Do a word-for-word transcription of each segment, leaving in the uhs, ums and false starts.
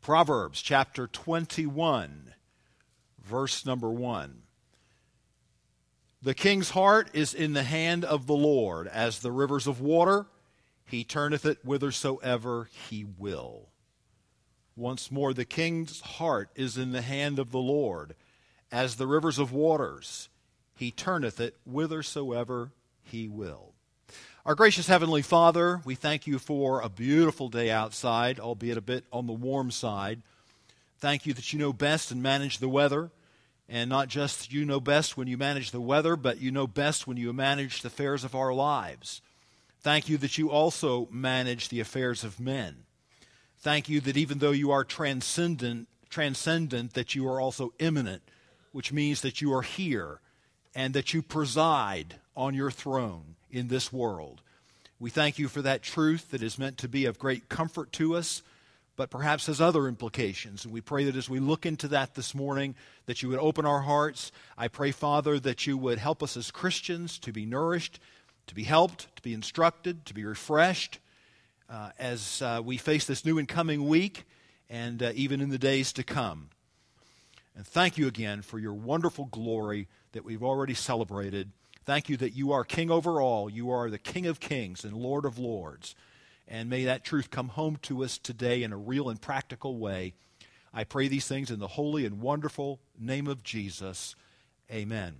Proverbs chapter twenty-one, verse number one. The king's heart is in the hand of the Lord, as the rivers of water. He turneth it whithersoever he will. Once more, the king's heart is in the hand of the Lord, as the rivers of waters. He turneth it whithersoever he will. Our gracious Heavenly Father, we thank you for a beautiful day outside, albeit a bit on the warm side. Thank you that you know best and manage the weather. And not just you know best when you manage the weather, but you know best when you manage the affairs of our lives. Thank you that you also manage the affairs of men. Thank you that even though you are transcendent, transcendent, that you are also immanent, which means that you are here and that you preside on your throne in this world. We thank you for that truth that is meant to be of great comfort to us, but perhaps has other implications. And we pray that as we look into that this morning, that you would open our hearts. I pray, Father, that you would help us as Christians to be nourished, to be helped, to be instructed, to be refreshed uh, as uh, we face this new and coming week and uh, even in the days to come. And thank you again for your wonderful glory that we've already celebrated. Thank you that you are King over all. You are the King of kings and Lord of lords. And may that truth come home to us today in a real and practical way. I pray these things in the holy and wonderful name of Jesus. Amen.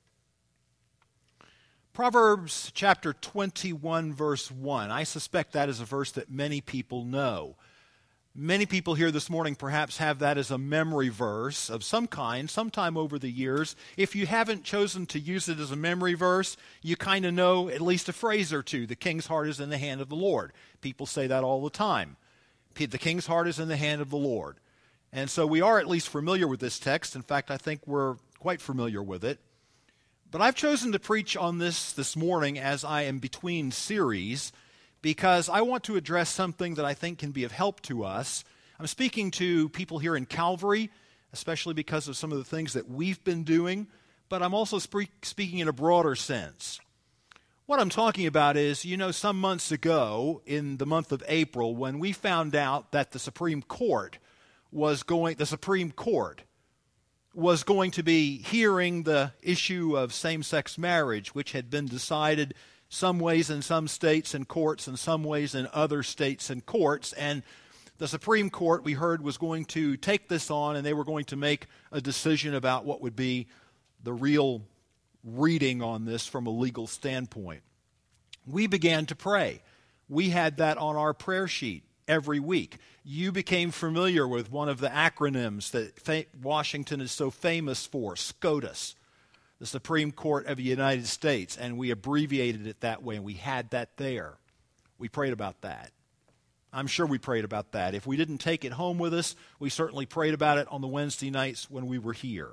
Proverbs chapter twenty-one, verse one. I suspect that is a verse that many people know. Many people here this morning perhaps have that as a memory verse of some kind, sometime over the years. If you haven't chosen to use it as a memory verse, you kind of know at least a phrase or two. The king's heart is in the hand of the Lord. People say that all the time. The king's heart is in the hand of the Lord. And so we are at least familiar with this text. In fact, I think we're quite familiar with it. But I've chosen to preach on this this morning as I am between series, because I want to address something that I think can be of help to us. I'm speaking to people here in Calvary, especially because of some of the things that we've been doing, but I'm also spe- speaking in a broader sense. What I'm talking about is, you know, some months ago, in the month of April, when we found out that the Supreme Court was going, the Supreme Court was going to be hearing the issue of same-sex marriage, which had been decided some ways in some states and courts, and some ways in other states and courts. And the Supreme Court, we heard, was going to take this on, and they were going to make a decision about what would be the real reading on this from a legal standpoint. We began to pray. We had that on our prayer sheet every week. You became familiar with one of the acronyms that Washington is so famous for, SCOTUS, the Supreme Court of the United States, and we abbreviated it that way, and we had that there. We prayed about that. I'm sure we prayed about that. If we didn't take it home with us, we certainly prayed about it on the Wednesday nights when we were here.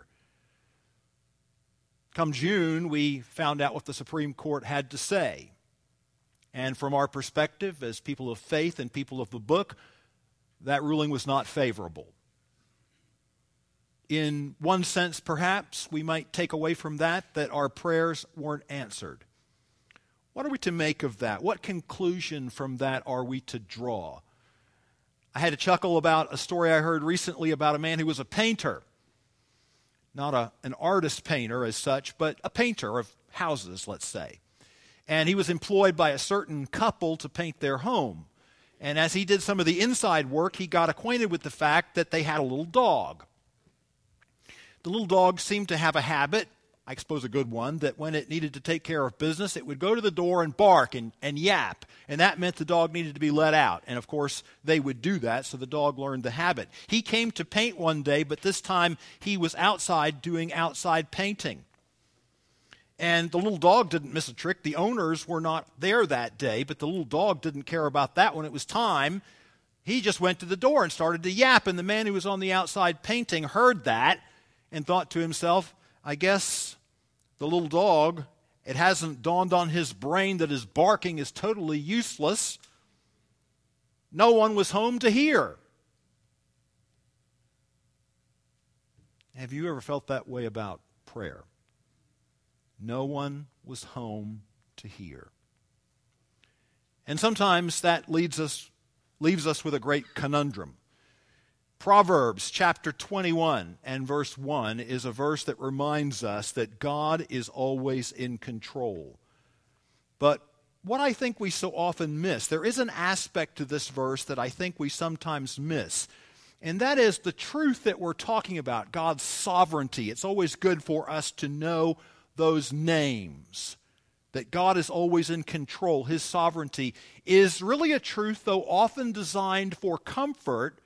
Come June, we found out what the Supreme Court had to say. And from our perspective, as people of faith and people of the book, that ruling was not favorable. In one sense, perhaps, we might take away from that that our prayers weren't answered. What are we to make of that? What conclusion from that are we to draw? I had to chuckle about a story I heard recently about a man who was a painter. Not a, an artist painter as such, but a painter of houses, let's say. And he was employed by a certain couple to paint their home. And as he did some of the inside work, he got acquainted with the fact that they had a little dog. The little dog seemed to have a habit, I suppose a good one, that when it needed to take care of business, it would go to the door and bark and, and yap. And that meant the dog needed to be let out. And of course, they would do that, so the dog learned the habit. He came to paint one day, but this time he was outside doing outside painting. And the little dog didn't miss a trick. The owners were not there that day, but the little dog didn't care about that. When it was time, he just went to the door and started to yap. And the man who was on the outside painting heard that and thought to himself, I guess the little dog, it hasn't dawned on his brain that his barking is totally useless. No one was home to hear. Have you ever felt that way about prayer? No one was home to hear. And sometimes that leads us, leaves us with a great conundrum. Proverbs chapter twenty-one and verse one is a verse that reminds us that God is always in control. But what I think we so often miss, there is an aspect to this verse that I think we sometimes miss, and that is the truth that we're talking about, God's sovereignty. It's always good for us to know those names, that God is always in control. His sovereignty is really a truth, though often designed for comfort,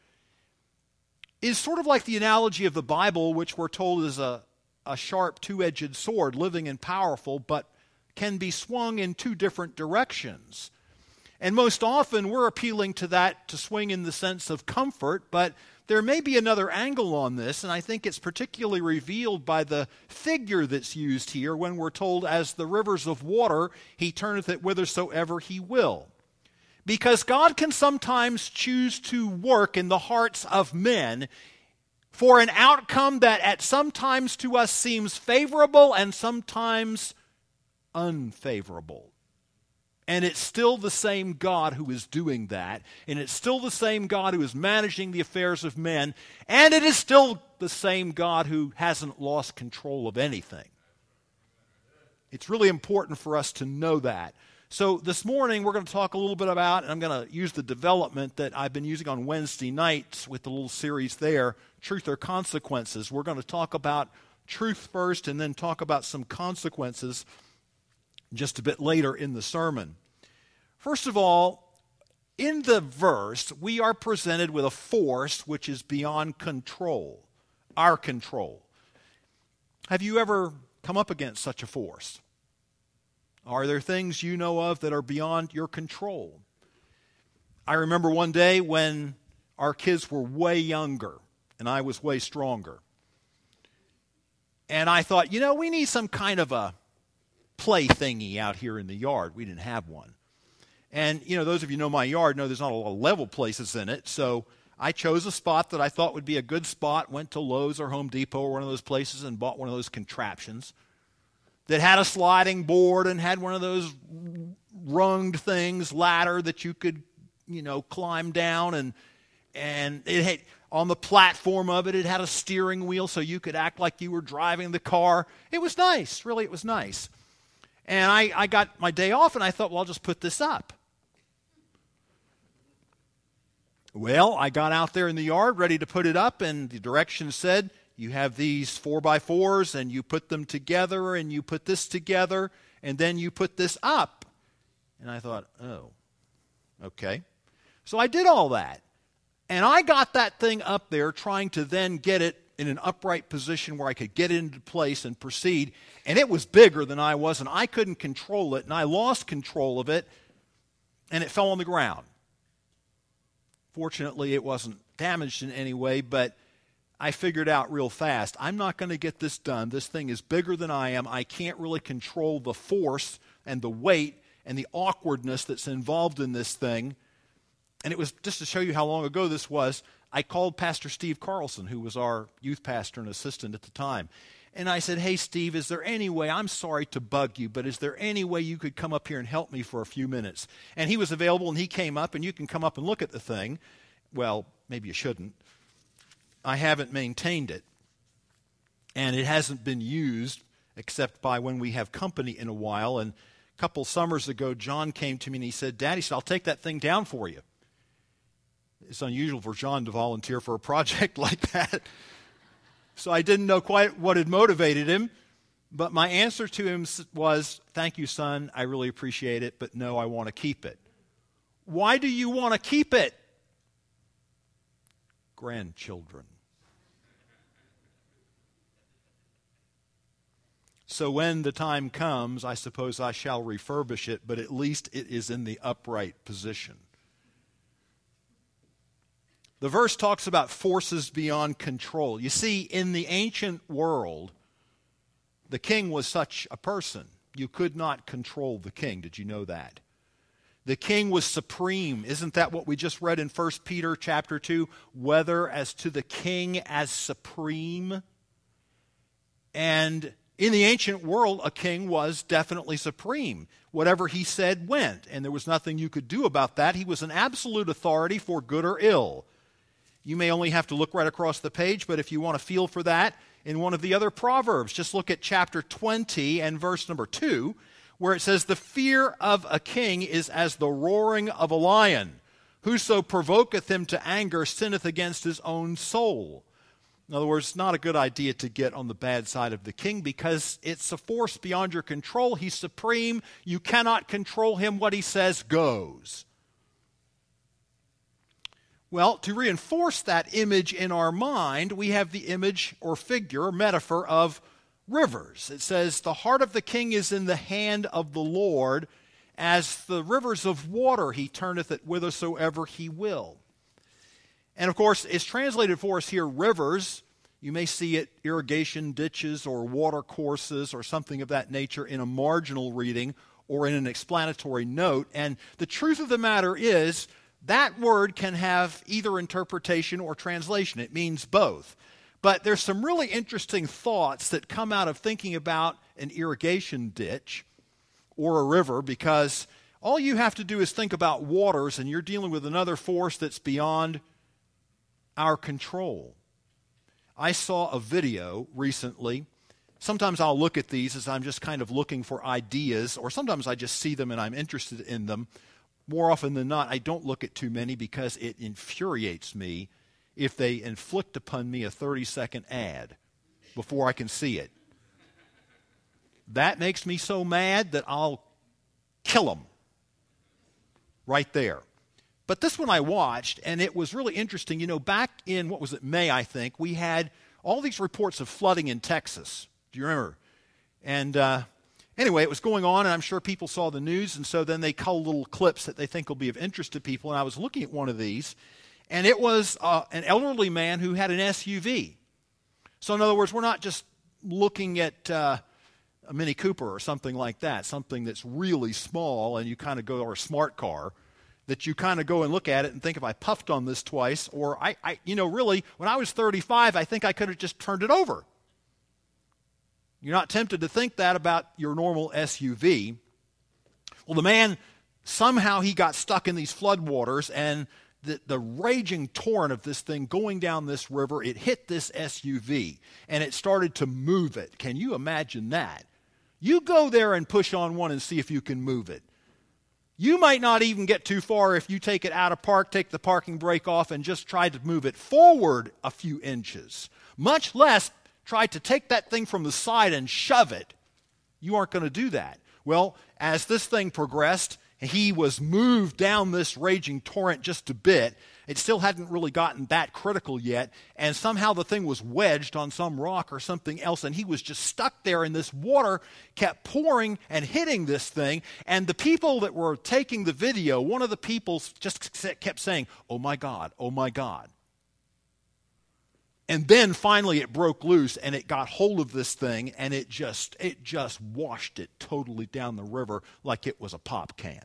is sort of like the analogy of the Bible, which we're told is a, a sharp two-edged sword, living and powerful, but can be swung in two different directions. And most often we're appealing to that to swing in the sense of comfort, but there may be another angle on this, and I think it's particularly revealed by the figure that's used here when we're told, as the rivers of water, he turneth it whithersoever he will. Because God can sometimes choose to work in the hearts of men for an outcome that at sometimes to us seems favorable and sometimes unfavorable. And it's still the same God who is doing that, and it's still the same God who is managing the affairs of men, and it is still the same God who hasn't lost control of anything. It's really important for us to know that. So this morning we're going to talk a little bit about, and I'm going to use the development that I've been using on Wednesday nights with the little series there, Truth or Consequences. We're going to talk about truth first and then talk about some consequences just a bit later in the sermon. First of all, in the verse, we are presented with a force which is beyond control, our control. Have you ever come up against such a force? Are there things you know of that are beyond your control? I remember one day when our kids were way younger and I was way stronger. And I thought, you know, we need some kind of a play thingy out here in the yard. We didn't have one. And, you know, those of you who know my yard know there's not a lot of level places in it. So I chose a spot that I thought would be a good spot, went to Lowe's or Home Depot or one of those places and bought one of those contraptions that had a sliding board and had one of those runged things, ladder that you could, you know, climb down. And and it had, on the platform of it, it had a steering wheel so you could act like you were driving the car. It was nice. Really, it was nice. And I, I got my day off, and I thought, well, I'll just put this up. Well, I got out there in the yard ready to put it up, and the directions said, you have these four by fours, and you put them together, and you put this together, and then you put this up. And I thought, oh, okay. So I did all that. And I got that thing up there trying to then get it in an upright position where I could get it into place and proceed. And it was bigger than I was, and I couldn't control it, and I lost control of it, and it fell on the ground. Fortunately, it wasn't damaged in any way, but I figured out real fast, I'm not going to get this done. This thing is bigger than I am. I can't really control the force and the weight and the awkwardness that's involved in this thing. And it was, just to show you how long ago this was, I called Pastor Steve Carlson, who was our youth pastor and assistant at the time. And I said, hey, Steve, is there any way, I'm sorry to bug you, but is there any way you could come up here and help me for a few minutes? And he was available, and he came up, and you can come up and look at the thing. Well, maybe you shouldn't. I haven't maintained it, and it hasn't been used except by when we have company in a while. And a couple summers ago, John came to me, and he said, Daddy, he said, I'll take that thing down for you. It's unusual for John to volunteer for a project like that. So I didn't know quite what had motivated him, but my answer to him was, thank you, son, I really appreciate it, but no, I want to keep it. Why do you want to keep it? Grandchildren. So when the time comes, I suppose I shall refurbish it, but at least it is in the upright position. The verse talks about forces beyond control. You see, in the ancient world, the king was such a person. You could not control the king. Did you know that? The king was supreme. Isn't that what we just read in First Peter chapter two? Whether as to the king as supreme. And in the ancient world, a king was definitely supreme. Whatever he said went, and there was nothing you could do about that. He was an absolute authority for good or ill. You may only have to look right across the page, but if you want to feel for that, in one of the other Proverbs, just look at chapter twenty and verse number two, where it says, "The fear of a king is as the roaring of a lion. Whoso provoketh him to anger sinneth against his own soul." In other words, it's not a good idea to get on the bad side of the king because it's a force beyond your control. He's supreme. You cannot control him. What he says goes. Well, to reinforce that image in our mind, we have the image or figure or metaphor of rivers. It says, "The heart of the king is in the hand of the Lord, as the rivers of water he turneth it whithersoever he will." And of course, it's translated for us here, rivers. You may see it irrigation ditches or water courses or something of that nature in a marginal reading or in an explanatory note. And the truth of the matter is, that word can have either interpretation or translation. It means both. But there's some really interesting thoughts that come out of thinking about an irrigation ditch or a river, because all you have to do is think about waters and you're dealing with another force that's beyond our control. I saw a video recently. Sometimes I'll look at these as I'm just kind of looking for ideas, or sometimes I just see them and I'm interested in them. More often than not, I don't look at too many because it infuriates me if they inflict upon me a thirty-second ad before I can see it. That makes me so mad that I'll kill them right there. But this one I watched, and it was really interesting. You know, back in, what was it, May, I think, we had all these reports of flooding in Texas. Do you remember? And uh, anyway, it was going on, and I'm sure people saw the news, and so then they cull little clips that they think will be of interest to people. And I was looking at one of these, and it was uh, an elderly man who had an S U V. So in other words, we're not just looking at uh, a Mini Cooper or something like that, something that's really small, and you kind of go, or a smart car, that you kind of go and look at it and think, if I puffed on this twice, or I, I, you know, really, when I was thirty-five, I think I could have just turned it over. You're not tempted to think that about your normal S U V. Well, the man, somehow he got stuck in these floodwaters, and the, the raging torrent of this thing going down this river, it hit this S U V, and it started to move it. Can you imagine that? You go there and push on one and see if you can move it. You might not even get too far if you take it out of park, take the parking brake off, and just try to move it forward a few inches. Much less try to take that thing from the side and shove it. You aren't going to do that. Well, as this thing progressed, he was moved down this raging torrent just a bit. It still hadn't really gotten that critical yet, and somehow the thing was wedged on some rock or something else, and he was just stuck there, and this water kept pouring and hitting this thing. And the people that were taking the video, one of the people just kept saying, "Oh my God, oh my God." And then finally it broke loose, and it got hold of this thing, and it just it just washed it totally down the river like it was a pop can.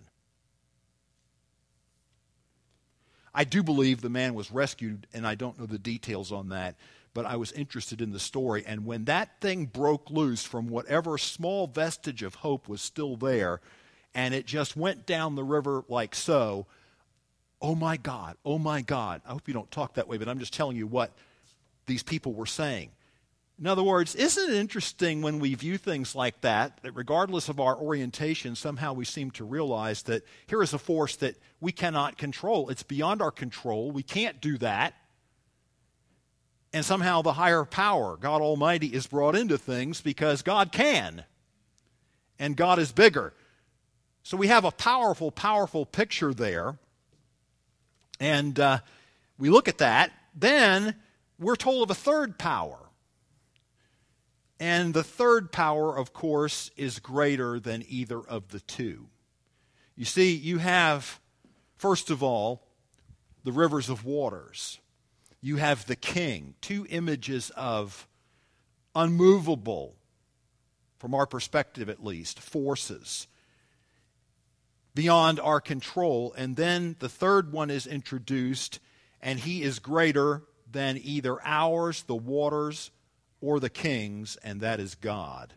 I do believe the man was rescued, and I don't know the details on that, but I was interested in the story. And when that thing broke loose from whatever small vestige of hope was still there, and it just went down the river like so, oh my God, oh my God. I hope you don't talk that way, but I'm just telling you what these people were saying. In other words, isn't it interesting when we view things like that, that regardless of our orientation, somehow we seem to realize that here is a force that we cannot control. It's beyond our control. We can't do that. And somehow the higher power, God Almighty, is brought into things because God can. And God is bigger. So we have a powerful, powerful picture there. And uh, we look at that. Then we're told of a third power. And the third power, of course, is greater than either of the two. You see, you have, first of all, the rivers of waters. You have the king, two images of unmovable, from our perspective at least, forces beyond our control. And then the third one is introduced, and he is greater than either ours, the waters, or the kings, and that is God.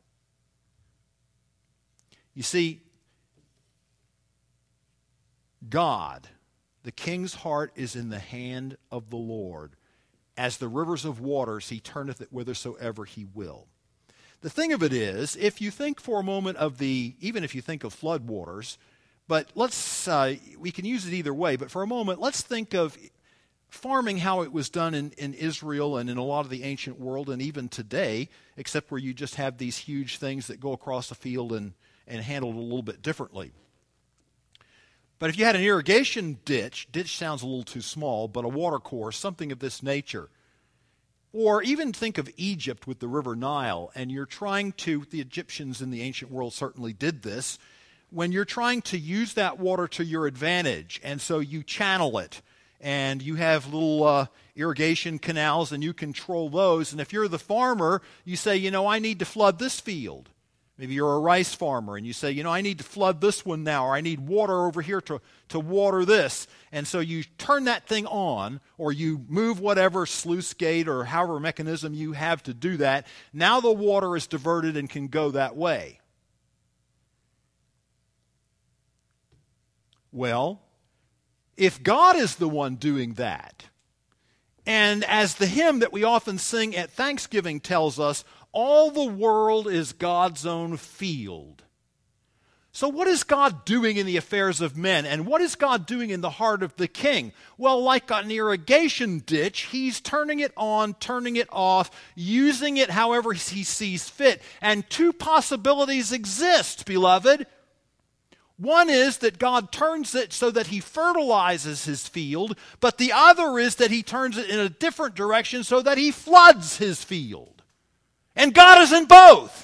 You see, God, The king's heart is in the hand of the Lord. As the rivers of waters, he turneth it whithersoever he will. The thing of it is, if you think for a moment of the, even if you think of flood waters, but let's, uh, we can use it either way, but for a moment, let's think of farming, how it was done in, in Israel and in a lot of the ancient world and even today, except where you just have these huge things that go across the field and, and handled a little bit differently. But if you had an irrigation ditch, ditch sounds a little too small, but a water course, something of this nature. Or even think of Egypt with the river Nile, and you're trying to, the Egyptians in the ancient world certainly did this, when you're trying to use that water to your advantage, and so you channel it, and you have little uh, irrigation canals, and you control those, and if you're the farmer, you say, you know, I need to flood this field. Maybe you're a rice farmer and you say, you know, I need to flood this one now, or I need water over here to, to water this. And so you turn that thing on, or you move whatever sluice gate or however mechanism you have to do that. Now the water is diverted and can go that way. Well, if God is the one doing that, and as the hymn that we often sing at Thanksgiving tells us, all the world is God's own field. So what is God doing in the affairs of men? And what is God doing in the heart of the king? Well, like an irrigation ditch, he's turning it on, turning it off, using it however he sees fit. And two possibilities exist, beloved. One is that God turns it so that he fertilizes his field, but the other is that he turns it in a different direction so that he floods his field. And God is in both.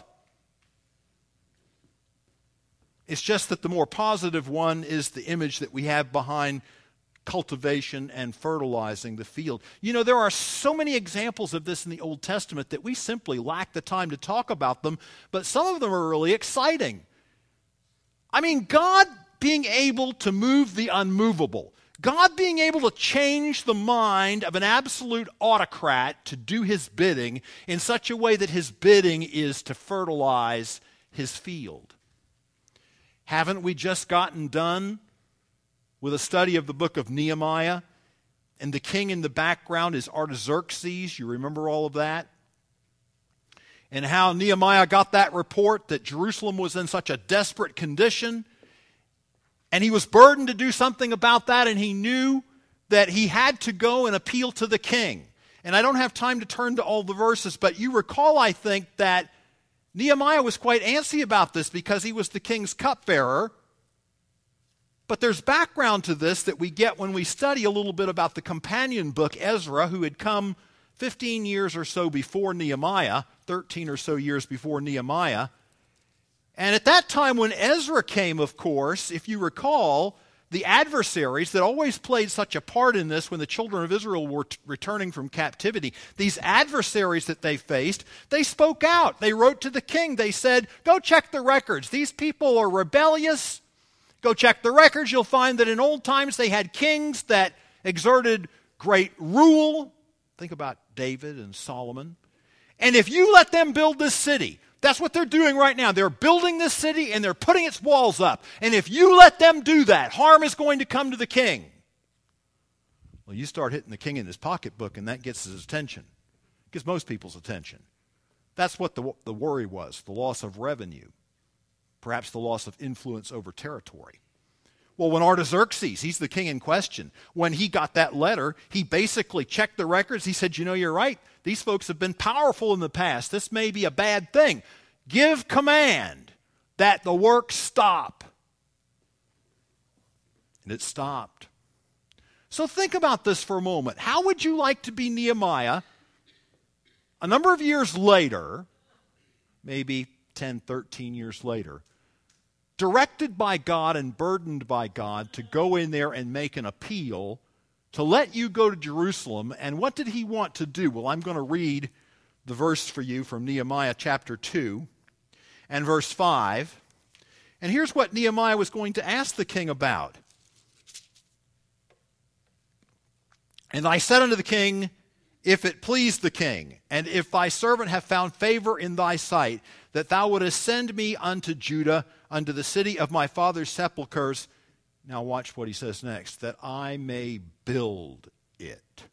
It's just that the more positive one is the image that we have behind cultivation and fertilizing the field. You know, there are so many examples of this in the Old Testament that we simply lack the time to talk about them, but some of them are really exciting. I mean, God being able to move the unmovable. God being able to change the mind of an absolute autocrat to do his bidding in such a way that his bidding is to fertilize his field. Haven't we just gotten done with a study of the book of Nehemiah? And the king in the background is Artaxerxes. You remember all of that? And how Nehemiah got that report that Jerusalem was in such a desperate condition. And he was burdened to do something about that, and he knew that he had to go and appeal to the king. And I don't have time to turn to all the verses, but you recall, I think, that Nehemiah was quite antsy about this because he was the king's cupbearer. But there's background to this that we get when we study a little bit about the companion book, Ezra, who had come fifteen years or so before Nehemiah, thirteen or so years before Nehemiah. And at that time when Ezra came, of course, if you recall, the adversaries that always played such a part in this when the children of Israel were t- returning from captivity, these adversaries that they faced, they spoke out. They wrote to the king. They said, go check the records. These people are rebellious. Go check the records. You'll find that in old times they had kings that exerted great rule. Think about David and Solomon. And if you let them build this city, that's what they're doing right now. They're building this city and they're putting its walls up. And if you let them do that, harm is going to come to the king. Well, you start hitting the king in his pocketbook and that gets his attention. Gets most people's attention. That's what the, the worry was, the loss of revenue. Perhaps the loss of influence over territory. Well, when Artaxerxes, he's the king in question, when he got that letter, he basically checked the records. He said, you know, you're right. These folks have been powerful in the past. This may be a bad thing. Give command that the work stop. And it stopped. So think about this for a moment. How would you like to be Nehemiah a number of years later, maybe ten, thirteen years later, directed by God and burdened by God to go in there and make an appeal to let you go to Jerusalem? And what did he want to do? Well, I'm going to read the verse for you from Nehemiah chapter two and verse five. And here's what Nehemiah was going to ask the king about. And I said unto the king, if it please the king, and if thy servant have found favor in thy sight, that thou wouldest send me unto Judah, unto the city of my father's sepulchres, Now watch what he says next, that I may build it.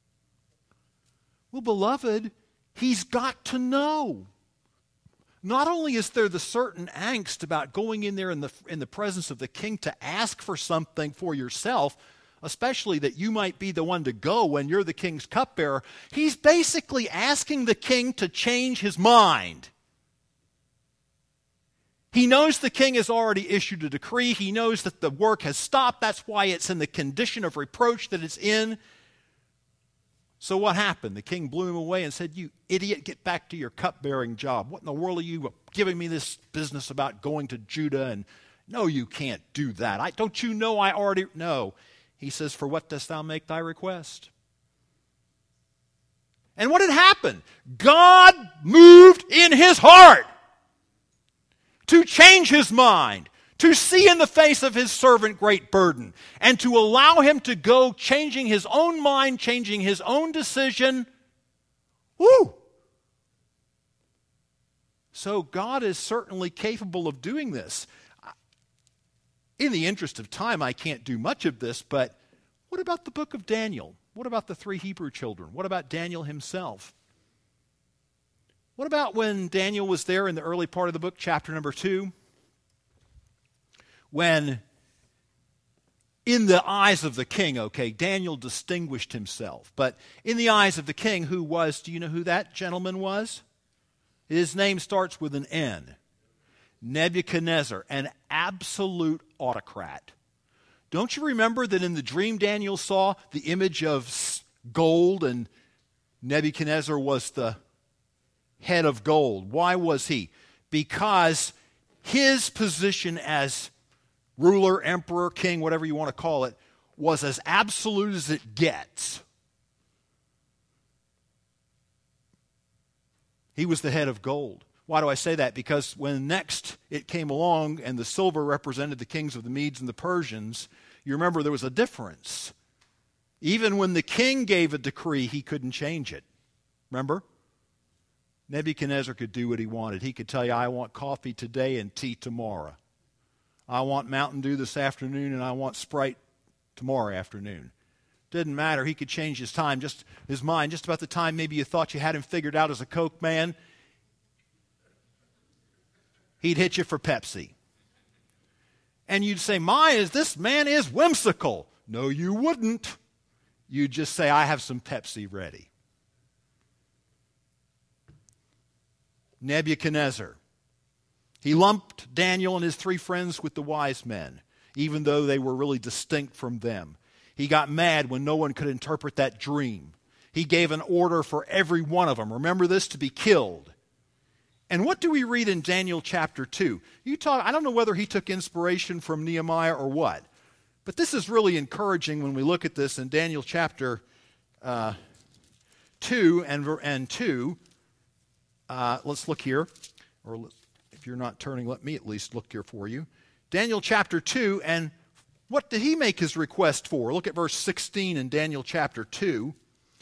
Well, beloved, he's got to know. Not only is there the certain angst about going in there in the, in the presence of the king to ask for something for yourself, especially that you might be the one to go when you're the king's cupbearer, he's basically asking the king to change his mind. He knows the king has already issued a decree. He knows that the work has stopped. That's why it's in the condition of reproach that it's in. So what happened? The king blew him away and said, "You idiot, get back to your cupbearing job. What in the world are you giving me this business about going to Judah? And no, you can't do that. I, don't you know I already..." No. He says, "For what dost thou make thy request?" And what had happened? God moved in his heart to change his mind, to see in the face of his servant great burden, and to allow him to go changing his own mind, changing his own decision. Woo! So God is certainly capable of doing this. In the interest of time, I can't do much of this, but what about the book of Daniel? What about the three Hebrew children? What about Daniel himself? What about when Daniel was there in the early part of the book, chapter number two? When, in the eyes of the king, okay, Daniel distinguished himself. But in the eyes of the king, who was, do you know who that gentleman was? His name starts with an N. Nebuchadnezzar, an absolute autocrat. Don't you remember that in the dream Daniel saw the image of gold and Nebuchadnezzar was the head of gold? Why was he? Because his position as ruler, emperor, king, whatever you want to call it, was as absolute as it gets. He was the head of gold. Why do I say that? Because when next it came along and the silver represented the kings of the Medes and the Persians, you remember there was a difference. Even when the king gave a decree, he couldn't change it. Remember? Nebuchadnezzar could do what he wanted. He could tell you, "I want coffee today and tea tomorrow. I want Mountain Dew this afternoon and I want Sprite tomorrow afternoon." Didn't matter. He could change his time, just his mind, just about the time maybe you thought you had him figured out as a Coke man. He'd hit you for Pepsi. And you'd say, "My, is this man is whimsical." No, you wouldn't. You'd just say, "I have some Pepsi ready." Nebuchadnezzar. He lumped Daniel and his three friends with the wise men, even though they were really distinct from them. He got mad when no one could interpret that dream. He gave an order for every one of them, remember this, to be killed. And what do we read in Daniel chapter two? You talk, I don't know whether he took inspiration from Nehemiah or what, but this is really encouraging when we look at this in Daniel chapter uh, two and, and two. Uh, let's look here, or if you're not turning, let me at least look here for you. Daniel chapter two, and what did he make his request for? Look at verse sixteen in Daniel chapter two.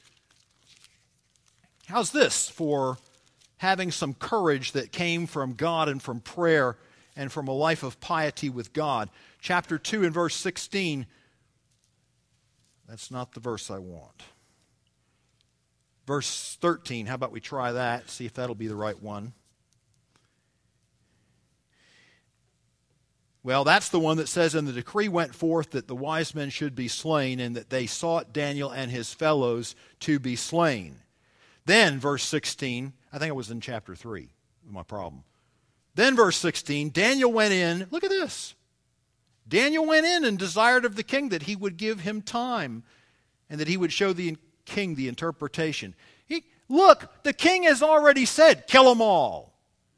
How's this for having some courage that came from God and from prayer and from a life of piety with God? Chapter two and verse sixteen. That's not the verse I want. Verse thirteen, how about we try that, see if that'll be the right one. Well, that's the one that says, "And the decree went forth that the wise men should be slain, and that they sought Daniel and his fellows to be slain." Then, verse sixteen, I think it was in chapter three, my problem. Then, verse sixteen, Daniel went in, look at this. Daniel went in and desired of the king that he would give him time, and that he would show the king the interpretation. He, look, the king has already said, "Kill them all."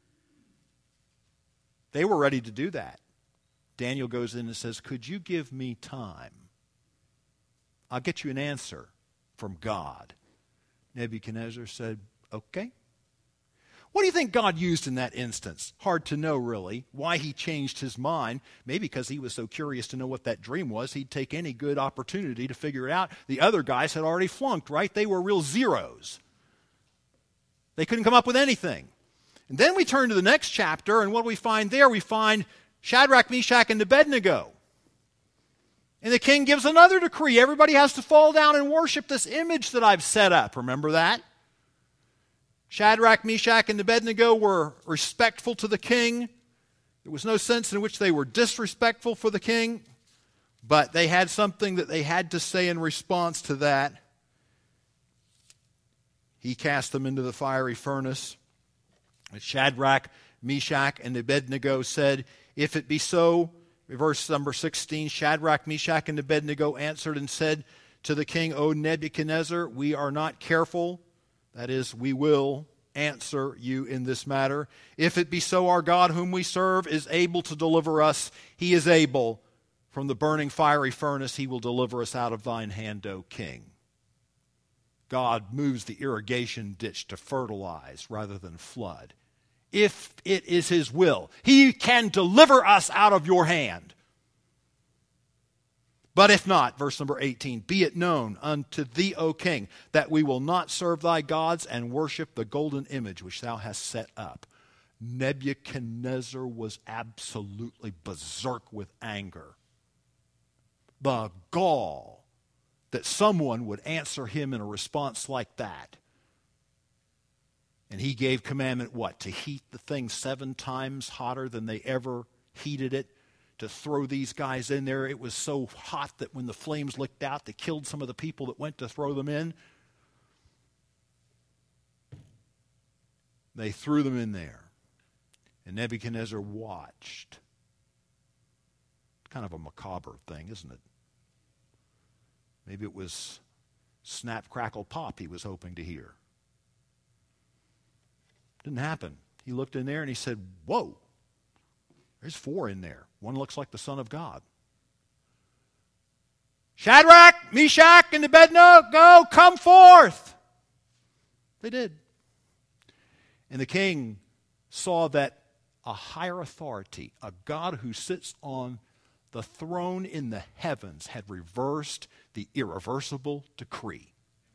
They were ready to do that. Daniel goes in and says, "Could you give me time? I'll get you an answer from God." Nebuchadnezzar said, "Okay." What do you think God used in that instance? Hard to know, really, why he changed his mind. Maybe because he was so curious to know what that dream was, he'd take any good opportunity to figure it out. The other guys had already flunked, right? They were real zeros. They couldn't come up with anything. And then we turn to the next chapter, and what do we find there? We find Shadrach, Meshach, and Abednego. And the king gives another decree. Everybody has to fall down and worship this image that I've set up. Remember that? Shadrach, Meshach, and Abednego were respectful to the king. There was no sense in which they were disrespectful for the king, but they had something that they had to say in response to that. He cast them into the fiery furnace. Shadrach, Meshach, and Abednego said, "If it be so," verse number sixteen, Shadrach, Meshach, and Abednego answered and said to the king, "O Nebuchadnezzar, we are not careful," that is, we will answer you in this matter. "If it be so, our God whom we serve is able to deliver us. He is able. From the burning fiery furnace he will deliver us out of thine hand, O king." God moves the irrigation ditch to fertilize rather than flood. If it is his will, he can deliver us out of your hand. But if not, verse number eighteen, "Be it known unto thee, O king, that we will not serve thy gods and worship the golden image which thou hast set up." Nebuchadnezzar was absolutely berserk with anger. The gall that someone would answer him in a response like that. And he gave commandment, what? To heat the thing seven times hotter than they ever heated it. To throw these guys in there. It was so hot that when the flames licked out, they killed some of the people that went to throw them in. They threw them in there. And Nebuchadnezzar watched. Kind of a macabre thing, isn't it? Maybe it was snap, crackle, pop he was hoping to hear. Didn't happen. He looked in there and he said, "Whoa, there's four in there. One looks like the Son of God. Shadrach, Meshach, and Abednego, go, come forth." They did. And the king saw that a higher authority, a God who sits on the throne in the heavens, had reversed the irreversible decree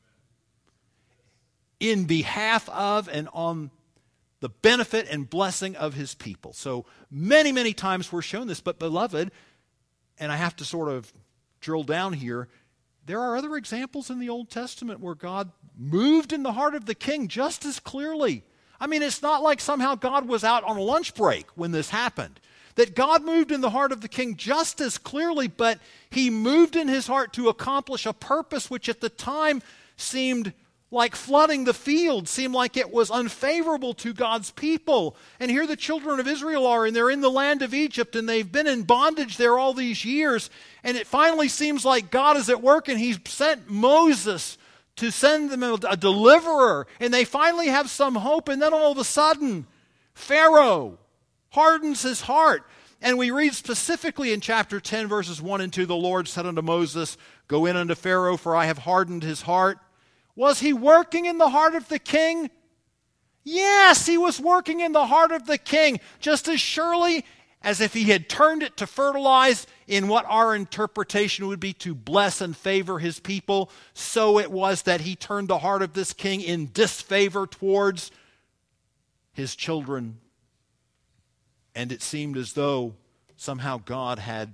in behalf of and on the benefit and blessing of his people. So many, many times we're shown this, but beloved, and I have to sort of drill down here, there are other examples in the Old Testament where God moved in the heart of the king just as clearly. I mean, it's not like somehow God was out on a lunch break when this happened. That God moved in the heart of the king just as clearly, but he moved in his heart to accomplish a purpose which at the time seemed like flooding the field, seemed like it was unfavorable to God's people. And here the children of Israel are, and they're in the land of Egypt, and they've been in bondage there all these years. And it finally seems like God is at work, and he's sent Moses to send them a deliverer. And they finally have some hope, and then all of a sudden, Pharaoh hardens his heart. And we read specifically in chapter ten, verses one and two, "The Lord said unto Moses, Go in unto Pharaoh, for I have hardened his heart." Was he working in the heart of the king? Yes, he was working in the heart of the king, just as surely as if he had turned it to fertilize in what our interpretation would be to bless and favor his people. So it was that he turned the heart of this king in disfavor towards his children. And it seemed as though somehow God had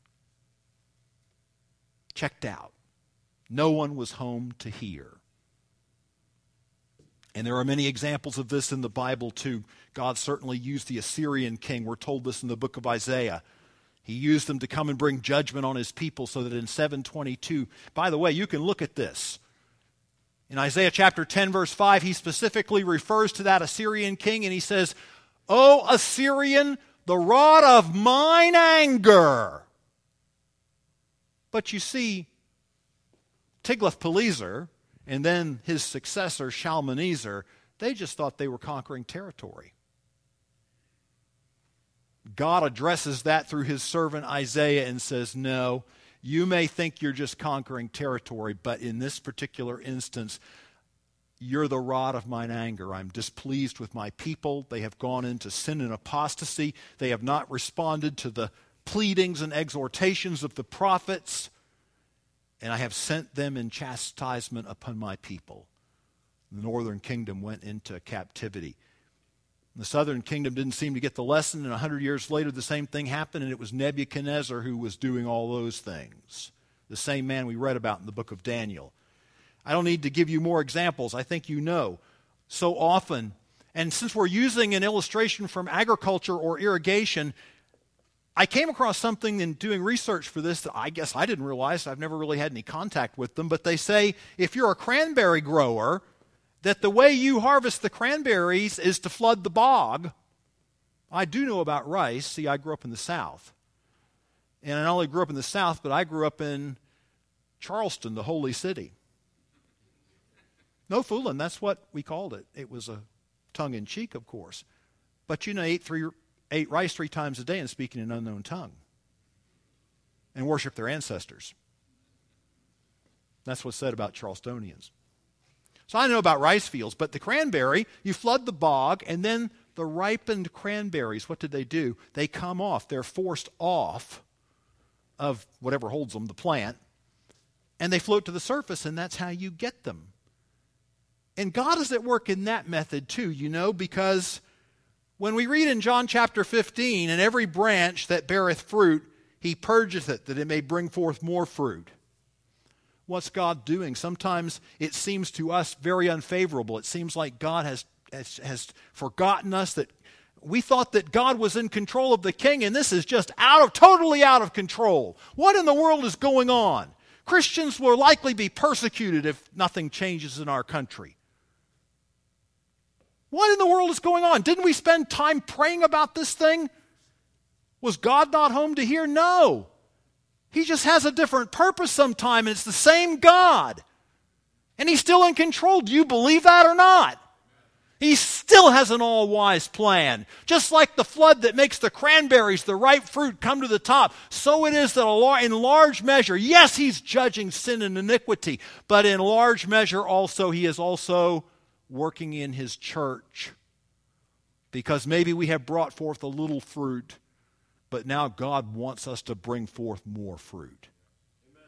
checked out. No one was home to hear. And there are many examples of this in the Bible too. God certainly used the Assyrian king. We're told this in the book of Isaiah. He used them to come and bring judgment on his people, so that in seven twenty-two, by the way, you can look at this. In Isaiah chapter ten, verse five, he specifically refers to that Assyrian king, and he says, "O Assyrian, the rod of mine anger." But you see, Tiglath-Pileser and then his successor, Shalmaneser, they just thought they were conquering territory. God addresses that through his servant Isaiah and says, no, you may think you're just conquering territory, but in this particular instance, you're the rod of mine anger. I'm displeased with my people. They have gone into sin and apostasy. They have not responded to the pleadings and exhortations of the prophets. And I have sent them in chastisement upon my people. The northern kingdom went into captivity. The southern kingdom didn't seem to get the lesson, and a hundred years later the same thing happened, and it was Nebuchadnezzar who was doing all those things. The same man we read about in the book of Daniel. I don't need to give you more examples. I think you know. So often, and since we're using an illustration from agriculture or irrigation, I came across something in doing research for this that I guess I didn't realize. I've never really had any contact with them, but they say if you're a cranberry grower, that the way you harvest the cranberries is to flood the bog. I do know about rice. See, I grew up in the South. And I not only grew up in the South, but I grew up in Charleston, the holy city. No fooling, that's what we called it. It was a tongue-in-cheek, of course. But you know, ate, three, ate rice three times a day and speaking an unknown tongue. And worshiped their ancestors. That's what's said about Charlestonians. So I know about rice fields, but the cranberry, you flood the bog, and then the ripened cranberries, what did they do? They come off. They're forced off of whatever holds them, the plant, and they float to the surface, and that's how you get them. And God is at work in that method too, you know, because when we read in John chapter fifteen, and every branch that beareth fruit, he purgeth it, that it may bring forth more fruit. What's God doing? Sometimes it seems to us very unfavorable. It seems like God has, has, has forgotten us, that we thought that God was in control of the king, and this is just out of, totally out of control. What in the world is going on? Christians will likely be persecuted if nothing changes in our country. What in the world is going on? Didn't we spend time praying about this thing? Was God not home to hear? No. He just has a different purpose sometime, and it's the same God. And he's still in control. Do you believe that or not? He still has an all-wise plan. Just like the flood that makes the cranberries, the ripe fruit, come to the top, so it is that in large measure, yes, he's judging sin and iniquity, but in large measure also he is also working in his church. Because maybe we have brought forth a little fruit, but now God wants us to bring forth more fruit. Amen.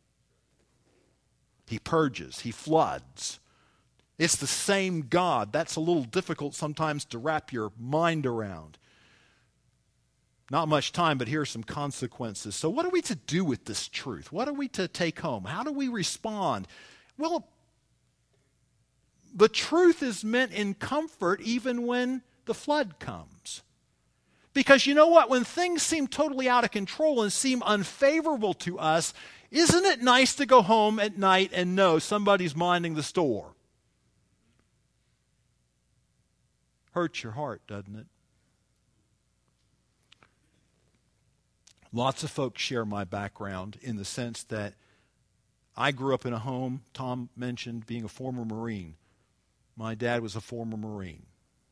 He purges, he floods. It's the same God. That's a little difficult sometimes to wrap your mind around. Not much time, but here are some consequences. So what are we to do with this truth? What are we to take home? How do we respond? Well, the truth is meant in comfort even when the flood comes. Because you know what? When things seem totally out of control and seem unfavorable to us, isn't it nice to go home at night and know somebody's minding the store? Hurts your heart, doesn't it? Lots of folks share my background in the sense that I grew up in a home, Tom mentioned being a former Marine. My dad was a former Marine.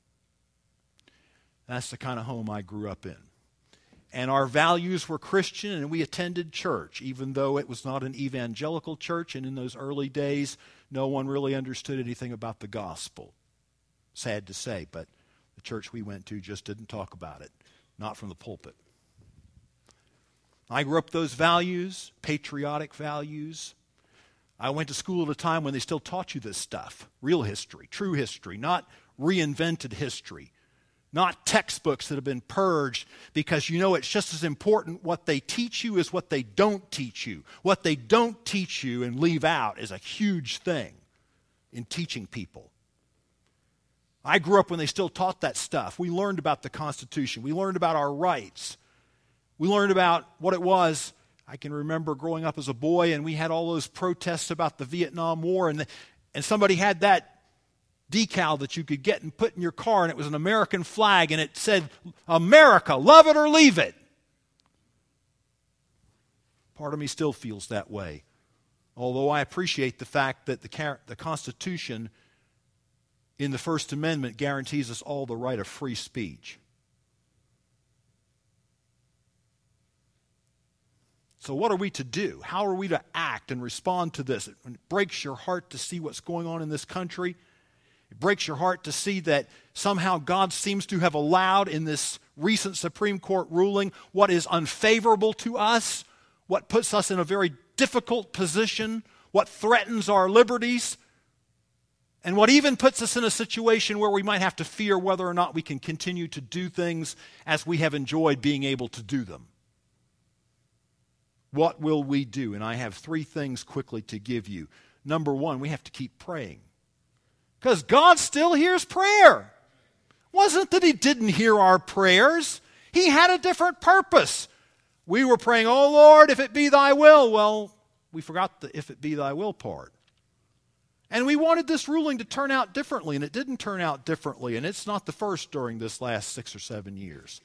That's the kind of home I grew up in. And our values were Christian, and we attended church, even though it was not an evangelical church, and in those early days, no one really understood anything about the gospel. Sad to say, but the church we went to just didn't talk about it, not from the pulpit. I grew up those values, patriotic values. I went to school at a time when they still taught you this stuff, real history, true history, not reinvented history. Not textbooks that have been purged, because you know it's just as important what they teach you as what they don't teach you. What they don't teach you and leave out is a huge thing in teaching people. I grew up when they still taught that stuff. We learned about the Constitution. We learned about our rights. We learned about what it was. I can remember growing up as a boy, and we had all those protests about the Vietnam War, and, the, and somebody had that decal that you could get and put in your car, and it was an American flag, and it said, America, love it or leave it. Part of me still feels that way. Although I appreciate the fact that the, the Constitution in the First Amendment guarantees us all the right of free speech. So what are we to do? How are we to act and respond to this? It breaks your heart to see what's going on in this country. It breaks your heart to see that somehow God seems to have allowed in this recent Supreme Court ruling what is unfavorable to us, what puts us in a very difficult position, what threatens our liberties. And what even puts us in a situation where we might have to fear whether or not we can continue to do things as we have enjoyed being able to do them. What will we do? And I have three things quickly to give you. Number one, we have to keep praying. Because God still hears prayer. Wasn't that He didn't hear our prayers. He had a different purpose. We were praying, oh Lord, if it be thy will. Well, we forgot the if it be thy will part. And we wanted this ruling to turn out differently, and it didn't turn out differently. And it's not the first during this last six or seven years.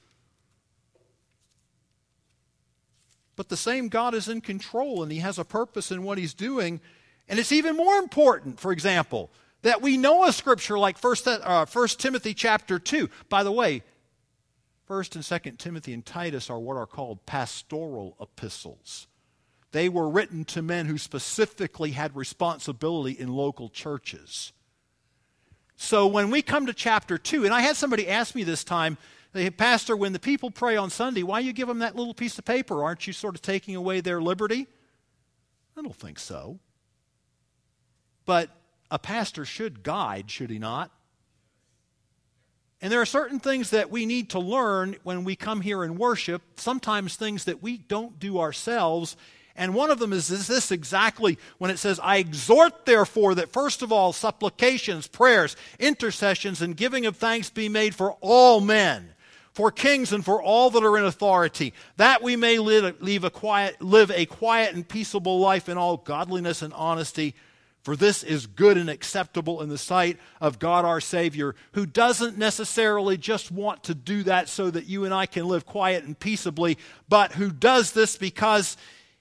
But the same God is in control, and He has a purpose in what He's doing. And it's even more important, for example, that we know a scripture like First, uh, First Timothy chapter two. By the way, First and Second Timothy and Titus are what are called pastoral epistles. They were written to men who specifically had responsibility in local churches. So when we come to chapter two, and I had somebody ask me this time, hey, Pastor, when the people pray on Sunday, why you give them that little piece of paper? Aren't you sort of taking away their liberty? I don't think so. But a pastor should guide, should he not? And there are certain things that we need to learn when we come here and worship, sometimes things that we don't do ourselves. And one of them is, is this exactly when it says, I exhort therefore that first of all supplications, prayers, intercessions, and giving of thanks be made for all men, for kings and for all that are in authority, that we may live, live, a quiet, live a quiet and peaceable life in all godliness and honesty. For this is good and acceptable in the sight of God our Savior, who doesn't necessarily just want to do that so that you and I can live quiet and peaceably, but who does this because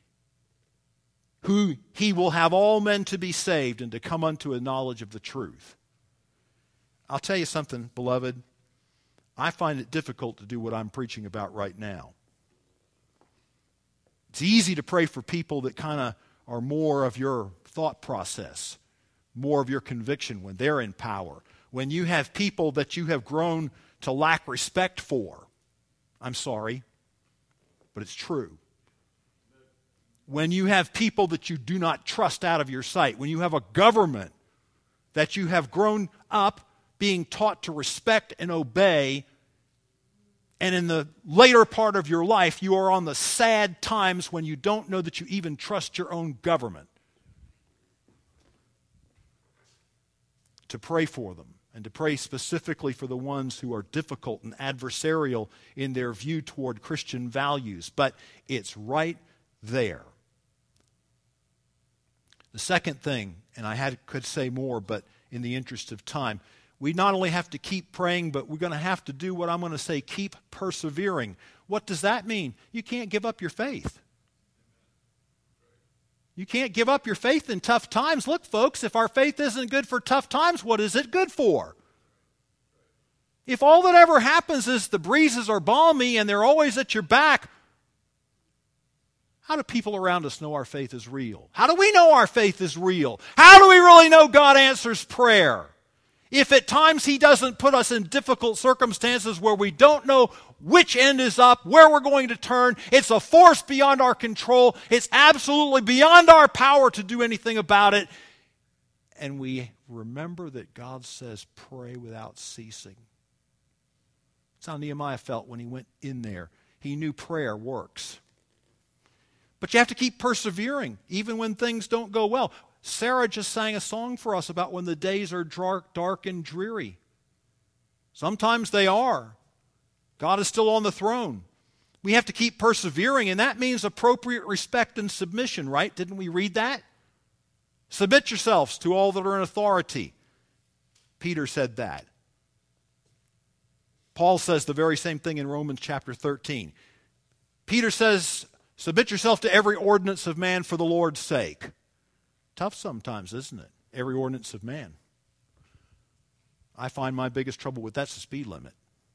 who He will have all men to be saved and to come unto a knowledge of the truth. I'll tell you something, beloved. I find it difficult to do what I'm preaching about right now. It's easy to pray for people that kind of are more of your thought process, more of your conviction when they're in power. When you have people that you have grown to lack respect for. I'm sorry, but it's true. When you have people that you do not trust out of your sight. When you have a government that you have grown up being taught to respect and obey, and in the later part of your life, you are on the sad times when you don't know that you even trust your own government. To pray for them and to pray specifically for the ones who are difficult and adversarial in their view toward Christian values. But it's right there. The second thing, and I had, could say more, but in the interest of time, we not only have to keep praying, but we're going to have to do what I'm going to say, keep persevering. What does that mean? You can't give up your faith. You can't give up your faith in tough times. Look, folks, if our faith isn't good for tough times, what is it good for? If all that ever happens is the breezes are balmy and they're always at your back, how do people around us know our faith is real? How do we know our faith is real? How do we really know God answers prayer? If at times He doesn't put us in difficult circumstances where we don't know which end is up, where we're going to turn, it's a force beyond our control. It's absolutely beyond our power to do anything about it. And we remember that God says, pray without ceasing. That's how Nehemiah felt when he went in there. He knew prayer works. But you have to keep persevering, even when things don't go well. Sarah just sang a song for us about when the days are dark, dark and dreary. Sometimes they are. God is still on the throne. We have to keep persevering, and that means appropriate respect and submission, right? Didn't we read that? Submit yourselves to all that are in authority. Peter said that. Paul says the very same thing in Romans chapter thirteen. Peter says, submit yourself to every ordinance of man for the Lord's sake. Tough sometimes, isn't it? Every ordinance of man. I find my biggest trouble with that's the speed limit.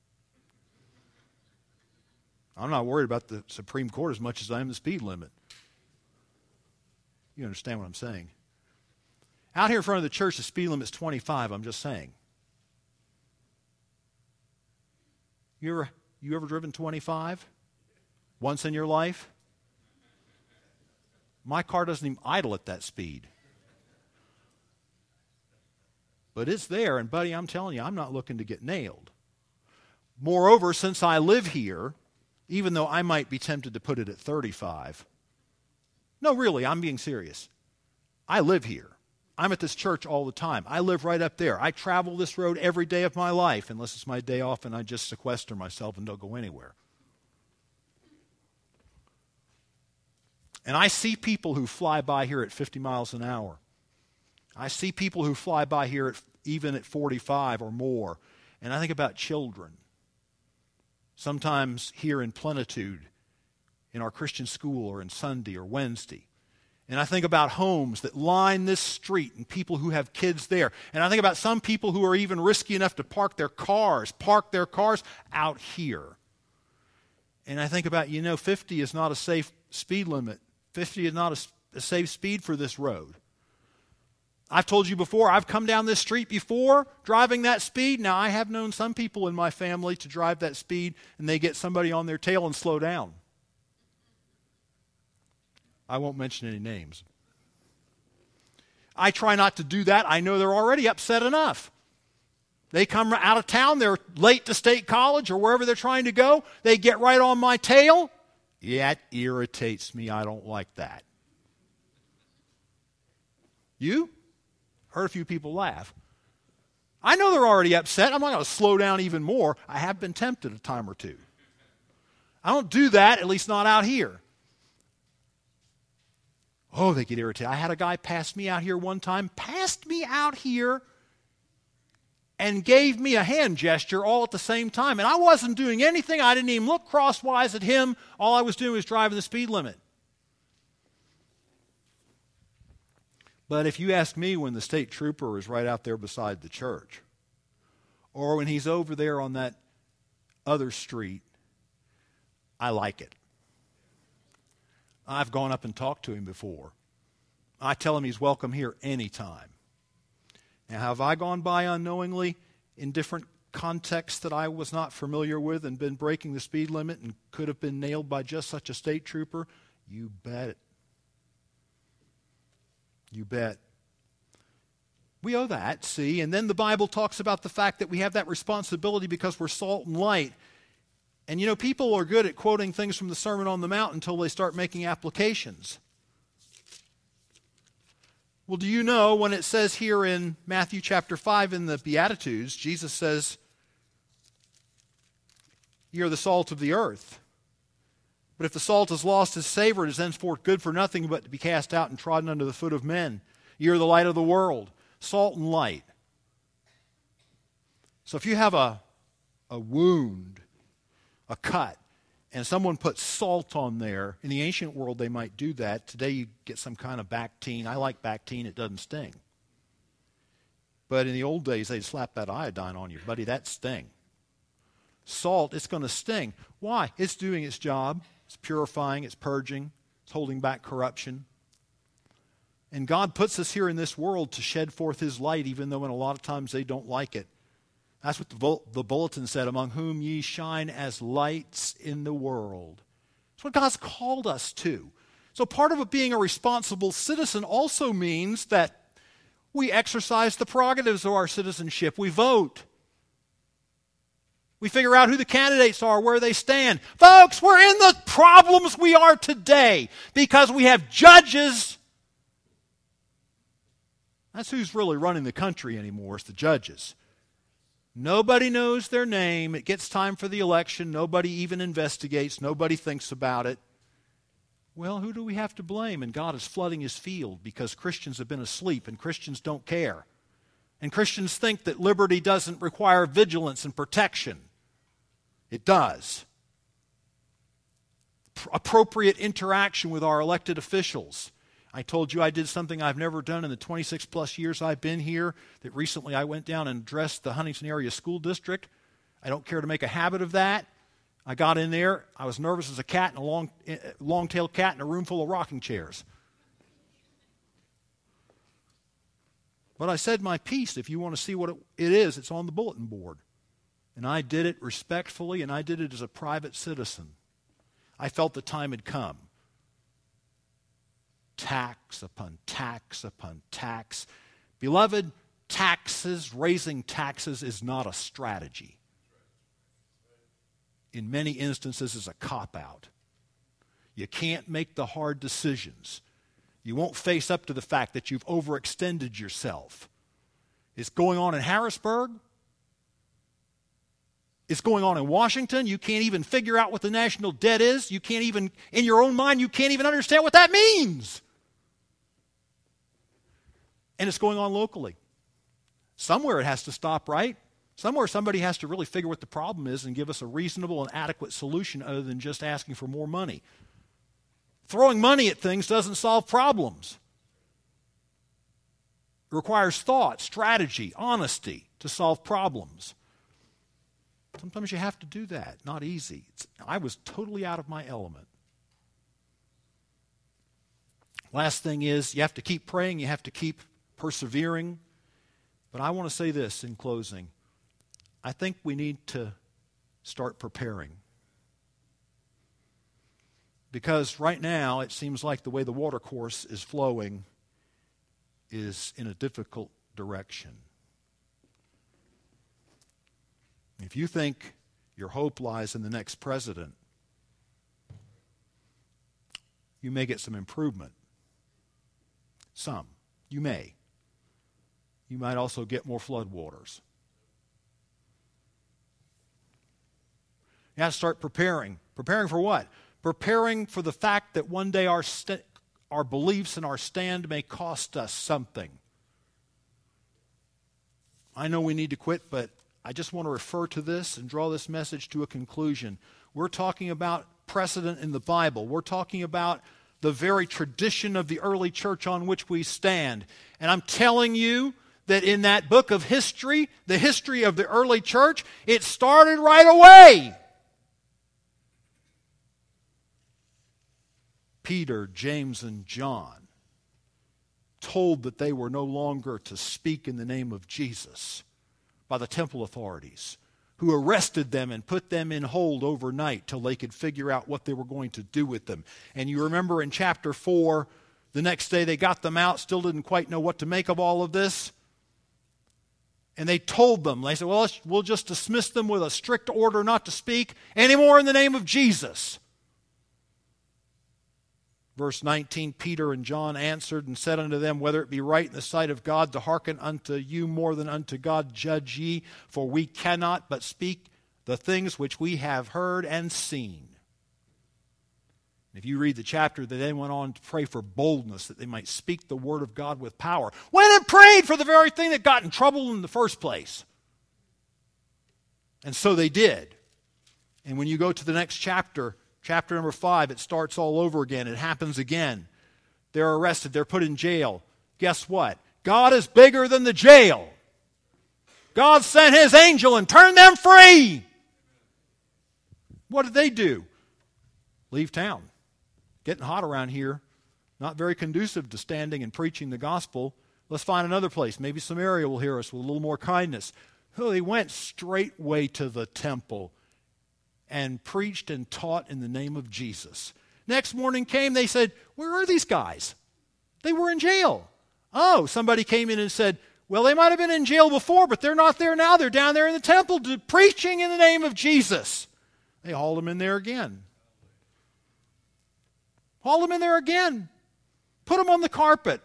I'm not worried about the Supreme Court as much as I am the speed limit. You understand what I'm saying? Out here in front of the church, the speed limit is twenty-five, I'm just saying. You ever, you ever driven twenty-five? Once in your life? My car doesn't even idle at that speed. But it's there, and buddy, I'm telling you, I'm not looking to get nailed. Moreover, since I live here, even though I might be tempted to put it at thirty-five, no, really, I'm being serious. I live here. I'm at this church all the time. I live right up there. I travel this road every day of my life, unless it's my day off and I just sequester myself and don't go anywhere. And I see people who fly by here at fifty miles an hour. I see people who fly by here at, even at forty-five or more. And I think about children. Sometimes here in Plenitude, in our Christian school or in Sunday or Wednesday. And I think about homes that line this street and people who have kids there. And I think about some people who are even risky enough to park their cars, park their cars out here. And I think about, you know, fifty is not a safe speed limit. fifty is not a, a safe speed for this road. I've told you before, I've come down this street before driving that speed. Now, I have known some people in my family to drive that speed and they get somebody on their tail and slow down. I won't mention any names. I try not to do that. I know they're already upset enough. They come out of town, they're late to state college or wherever they're trying to go. They get right on my tail. Yeah, it irritates me. I don't like that. You? Heard a few people laugh. I know they're already upset. I'm not going to slow down even more. I have been tempted a time or two. I don't do that, at least not out here. Oh, they get irritated. I had a guy pass me out here one time, passed me out here, and gave me a hand gesture all at the same time. And I wasn't doing anything. I didn't even look crosswise at him. All I was doing was driving the speed limit. But if you ask me, when the state trooper is right out there beside the church, or when he's over there on that other street, I like it. I've gone up and talked to him before. I tell him he's welcome here anytime. Now, have I gone by unknowingly in different contexts that I was not familiar with and been breaking the speed limit and could have been nailed by just such a state trooper? You bet. You bet. We owe that, see? And then the Bible talks about the fact that we have that responsibility because we're salt and light. And you know, people are good at quoting things from the Sermon on the Mount until they start making applications. Well, do you know when it says here in Matthew chapter five in the Beatitudes, Jesus says, "Ye are the salt of the earth. But if the salt has lost its savor, it is henceforth good for nothing but to be cast out and trodden under the foot of men. Ye are the light of the world." Salt and light. So if you have a, a wound, a cut, and someone puts salt on there, in the ancient world they might do that. Today you get some kind of Bactine. I like Bactine, it doesn't sting. But in the old days they'd slap that iodine on you. Buddy, that sting. Salt, it's going to sting. Why? It's doing its job. It's purifying, it's purging, it's holding back corruption. And God puts us here in this world to shed forth His light, even though in a lot of times they don't like it. That's what the, bull- the bulletin said, "Among whom ye shine as lights in the world." That's what God's called us to. So part of it being a responsible citizen also means that we exercise the prerogatives of our citizenship. We vote. We figure out who the candidates are, where they stand. Folks, we're in the problems we are today because we have judges. That's who's really running the country anymore, is the judges. Nobody knows their name. It gets time for the election. Nobody even investigates. Nobody thinks about it. Well, who do we have to blame? And God is flooding His field because Christians have been asleep and Christians don't care. And Christians think that liberty doesn't require vigilance and protection. It does. Appropriate interaction with our elected officials. I told you I did something I've never done in the twenty-six plus years I've been here, that recently I went down and addressed the Huntington Area School District. I don't care to make a habit of that. I got in there. I was nervous as a cat, and a long, long-tailed cat in a room full of rocking chairs. But I said my piece. If you want to see what it, it is, it's on the bulletin board. And I did it respectfully, and I did it as a private citizen. I felt the time had come. Tax upon tax upon tax. Beloved, taxes, raising taxes is not a strategy. In many instances, it's a cop-out. You can't make the hard decisions. You won't face up to the fact that you've overextended yourself. It's going on in Harrisburg. It's going on in Washington. You can't even figure out what the national debt is. You can't even, in your own mind, you can't even understand what that means. And it's going on locally. Somewhere it has to stop, right? Somewhere somebody has to really figure what the problem is and give us a reasonable and adequate solution other than just asking for more money. Throwing money at things doesn't solve problems. It requires thought, strategy, honesty to solve problems. Sometimes you have to do that. Not easy. It's, I was totally out of my element. Last thing is, you have to keep praying. You have to keep persevering. But I want to say this in closing. I think we need to start preparing. Because right now, it seems like the way the water course is flowing is in a difficult direction. If you think your hope lies in the next president, you may get some improvement. Some. You may. You might also get more floodwaters. You have to start preparing. Preparing for what? Preparing for the fact that one day our st- our beliefs and our stand may cost us something. I know we need to quit, but I just want to refer to this and draw this message to a conclusion. We're talking about precedent in the Bible. We're talking about the very tradition of the early church on which we stand. And I'm telling you that in that book of history, the history of the early church, it started right away. Peter, James, and John told that they were no longer to speak in the name of Jesus by the temple authorities, who arrested them and put them in hold overnight till they could figure out what they were going to do with them. And you remember in chapter four, the next day they got them out, still didn't quite know what to make of all of this. And they told them, they said, well, let's, we'll just dismiss them with a strict order not to speak anymore in the name of Jesus. Verse nineteen, Peter and John answered and said unto them, whether it be right in the sight of God to hearken unto you more than unto God, judge ye, for we cannot but speak the things which we have heard and seen. If you read the chapter, they then went on to pray for boldness, that they might speak the word of God with power. Went and prayed for the very thing that got in trouble in the first place. And so they did. And when you go to the next chapter, chapter number five, it starts all over again. It happens again. They're arrested. They're put in jail. Guess what? God is bigger than the jail. God sent His angel and turned them free. What did they do? Leave town. Getting hot around here. Not very conducive to standing and preaching the gospel. Let's find another place. Maybe Samaria will hear us with a little more kindness. Oh, they went straightway to the temple and preached and taught in the name of Jesus. Next morning came, they said, where are these guys? They were in jail. Oh, somebody came in and said, well, they might have been in jail before, but they're not there now. They're down there in the temple preaching in the name of Jesus. They hauled them in there again. Hauled them in there again. Put them on the carpet.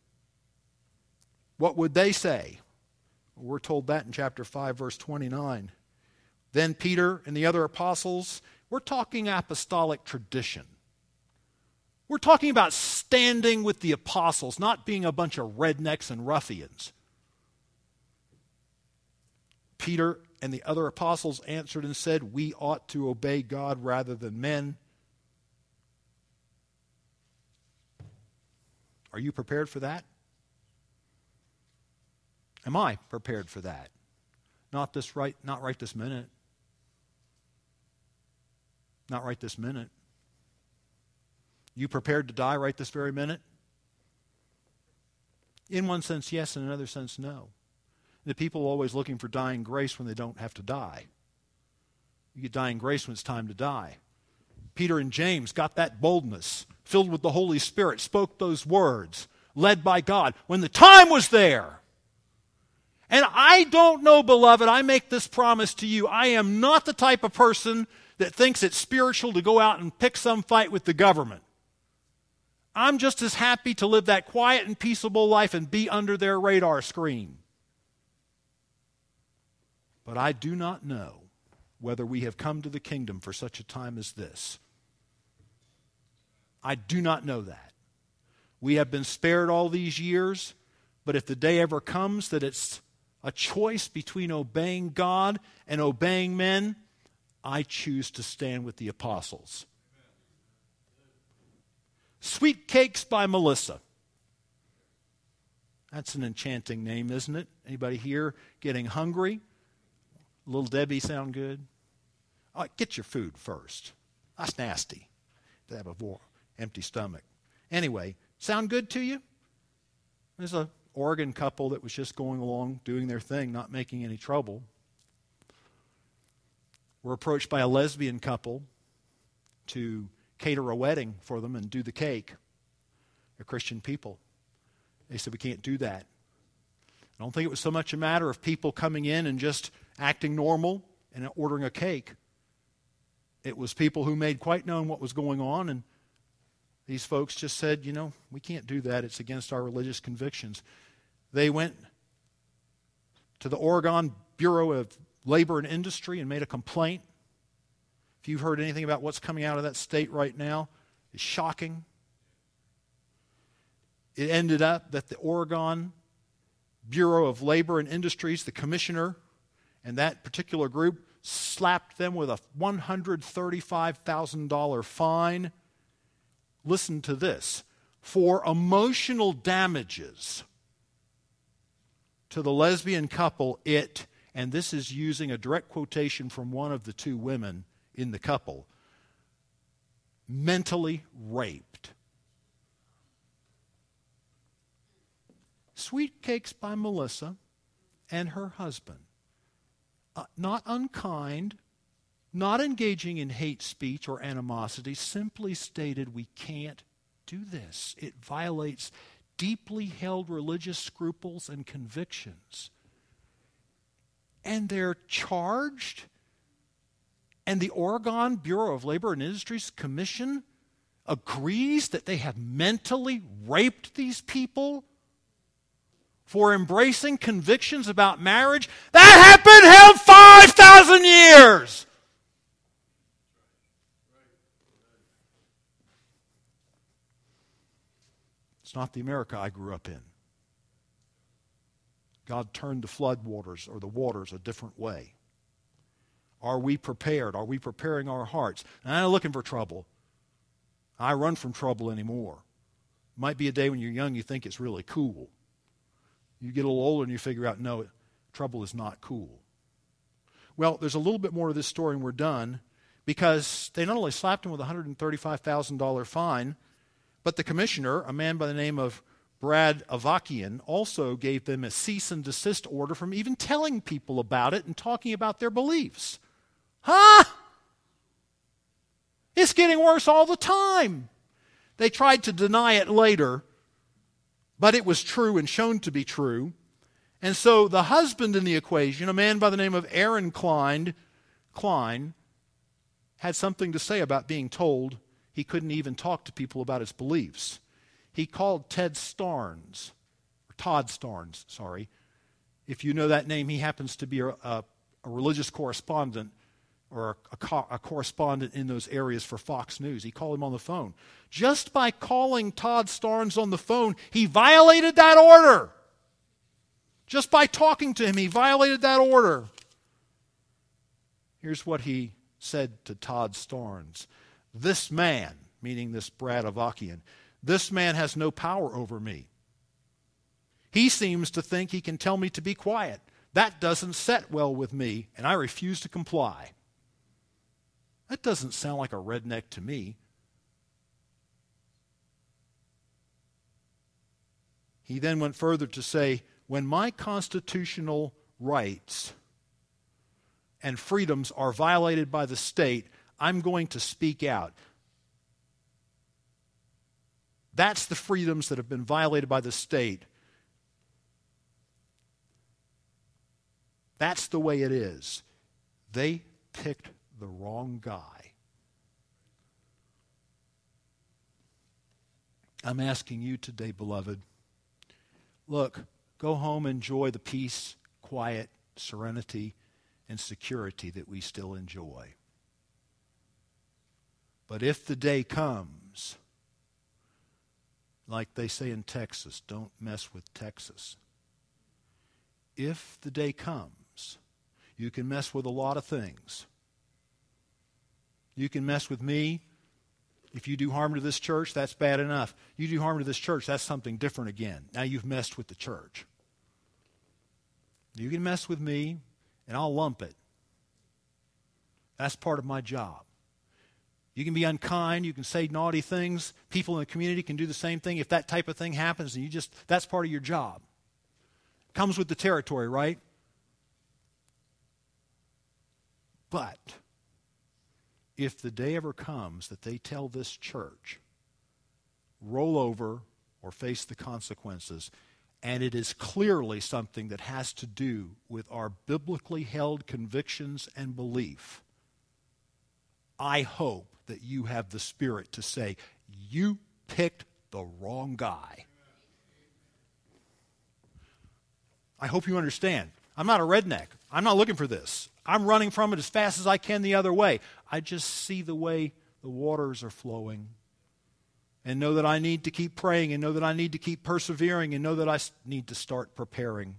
What would they say? We're told that in chapter five, verse twenty-nine. Then Peter and the other apostles, we're talking apostolic tradition. We're talking about standing with the apostles, not being a bunch of rednecks and ruffians. Peter and the other apostles answered and said, we ought to obey God rather than men. Are you prepared for that? Am I prepared for that? Not this right, not right this minute. Not right this minute. You prepared to die right this very minute? In one sense, yes. In another sense, no. The people are always looking for dying grace when they don't have to die. You get dying grace when it's time to die. Peter and James got that boldness, filled with the Holy Spirit, spoke those words, led by God, when the time was there. And I don't know, beloved, I make this promise to you. I am not the type of person that thinks it's spiritual to go out and pick some fight with the government. I'm just as happy to live that quiet and peaceable life and be under their radar screen. But I do not know whether we have come to the kingdom for such a time as this. I do not know that. We have been spared all these years, but if the day ever comes that it's a choice between obeying God and obeying men, I choose to stand with the apostles. Sweet Cakes by Melissa. That's an enchanting name, isn't it? Anybody here getting hungry? Little Debbie sound good? Oh, get your food first. That's nasty to have a empty stomach. Anyway, sound good to you? There's a Oregon couple that was just going along, doing their thing, not making any trouble. Were approached by a lesbian couple to cater a wedding for them and do the cake. They're Christian people. They said, we can't do that. I don't think it was so much a matter of people coming in and just acting normal and ordering a cake. It was people who made quite known what was going on, and these folks just said, you know, we can't do that. It's against our religious convictions. They went to the Oregon Bureau of Labor and Industry and made a complaint. If you've heard anything about what's coming out of that state right now, it's shocking. It ended up that the Oregon Bureau of Labor and Industries, the commissioner, and that particular group slapped them with a one hundred thirty-five thousand dollars fine. Listen to this. For emotional damages to the lesbian couple, it, and this is using a direct quotation from one of the two women in the couple, mentally raped. Sweet Cakes by Melissa and her husband. Uh, not unkind, not engaging in hate speech or animosity, simply stated we can't do this. It violates deeply held religious scruples and convictions. And they're charged, and the Oregon Bureau of Labor and Industries Commission agrees that they have mentally raped these people for embracing convictions about marriage. That have been held five thousand years. It's not the America I grew up in. God turned the flood waters or the waters a different way. Are we prepared? Are we preparing our hearts? And I'm not looking for trouble. I run from trouble anymore. Might be a day when you're young you think it's really cool. You get a little older and you figure out, no, trouble is not cool. Well, there's a little bit more to this story and we're done, because they not only slapped him with a one hundred thirty-five thousand dollars fine, but the commissioner, a man by the name of Brad Avakian, also gave them a cease and desist order from even telling people about it and talking about their beliefs. Huh? It's getting worse all the time. They tried to deny it later, but it was true and shown to be true. And so the husband in the equation, a man by the name of Aaron Klein, Klein, had something to say about being told he couldn't even talk to people about his beliefs. He called Ted Starnes, or Todd Starnes, sorry. If you know that name, he happens to be a, a, a religious correspondent or a, a, co- a correspondent in those areas for Fox News. He called him on the phone. Just by calling Todd Starnes on the phone, he violated that order. Just by talking to him, he violated that order. Here's what he said to Todd Starnes. This man, meaning this Brad Avakian, this man has no power over me. He seems to think he can tell me to be quiet. That doesn't set well with me, and I refuse to comply. That doesn't sound like a redneck to me. He then went further to say, when my constitutional rights and freedoms are violated by the state, I'm going to speak out. That's the freedoms that have been violated by the state. That's the way it is. They picked the wrong guy. I'm asking you today, beloved, look, go home and enjoy the peace, quiet, serenity, and security that we still enjoy. But if the day comes, like they say in Texas, don't mess with Texas. If the day comes, you can mess with a lot of things. You can mess with me. If you do harm to this church, that's bad enough. You do harm to this church, that's something different again. Now you've messed with the church. You can mess with me, and I'll lump it. That's part of my job. You can be unkind. You can say naughty things. People in the community can do the same thing. If that type of thing happens, and you just that's part of your job. Comes with the territory, right? But if the day ever comes that they tell this church, roll over or face the consequences, and it is clearly something that has to do with our biblically held convictions and belief, I hope that you have the spirit to say, you picked the wrong guy. I hope you understand. I'm not a redneck. I'm not looking for this. I'm running from it as fast as I can the other way. I just see the way the waters are flowing and know that I need to keep praying and know that I need to keep persevering and know that I need to start preparing.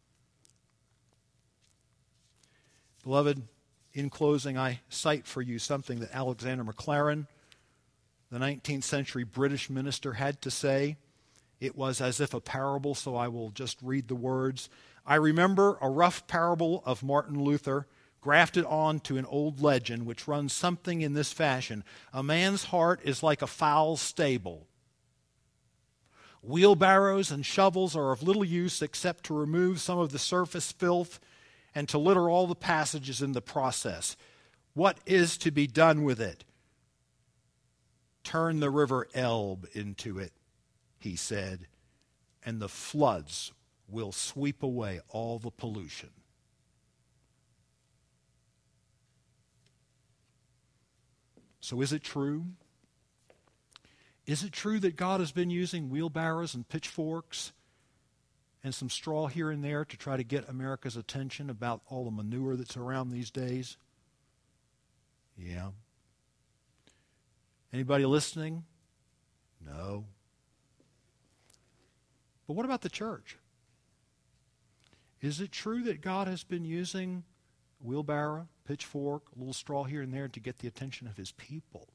Beloved, in closing, I cite for you something that Alexander Maclaren, the nineteenth century British minister, had to say. It was as if a parable, so I will just read the words. I remember a rough parable of Martin Luther grafted on to an old legend which runs something in this fashion. A man's heart is like a foul stable. Wheelbarrows and shovels are of little use except to remove some of the surface filth and to litter all the passages in the process. What is to be done with it? Turn the river Elbe into it, he said, and the floods will sweep away all the pollution. So is it true? Is it true that God has been using wheelbarrows and pitchforks and some straw here and there to try to get America's attention about all the manure that's around these days? Yeah. Anybody listening? No. But what about the church? Is it true that God has been using a wheelbarrow, pitchfork, a little straw here and there to get the attention of his people?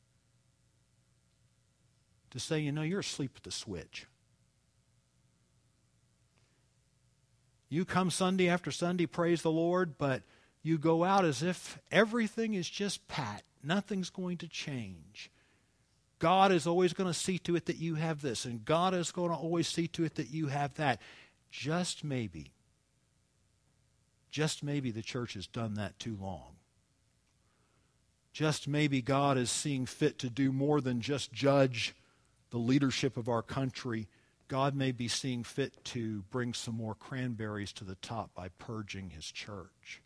To say, you know, you're asleep at the switch. You come Sunday after Sunday, praise the Lord, but you go out as if everything is just pat. Nothing's going to change. God is always going to see to it that you have this, and God is going to always see to it that you have that. Just maybe, just maybe the church has done that too long. Just maybe God is seeing fit to do more than just judge the leadership of our country. God may be seeing fit to bring some more cranberries to the top by purging his church.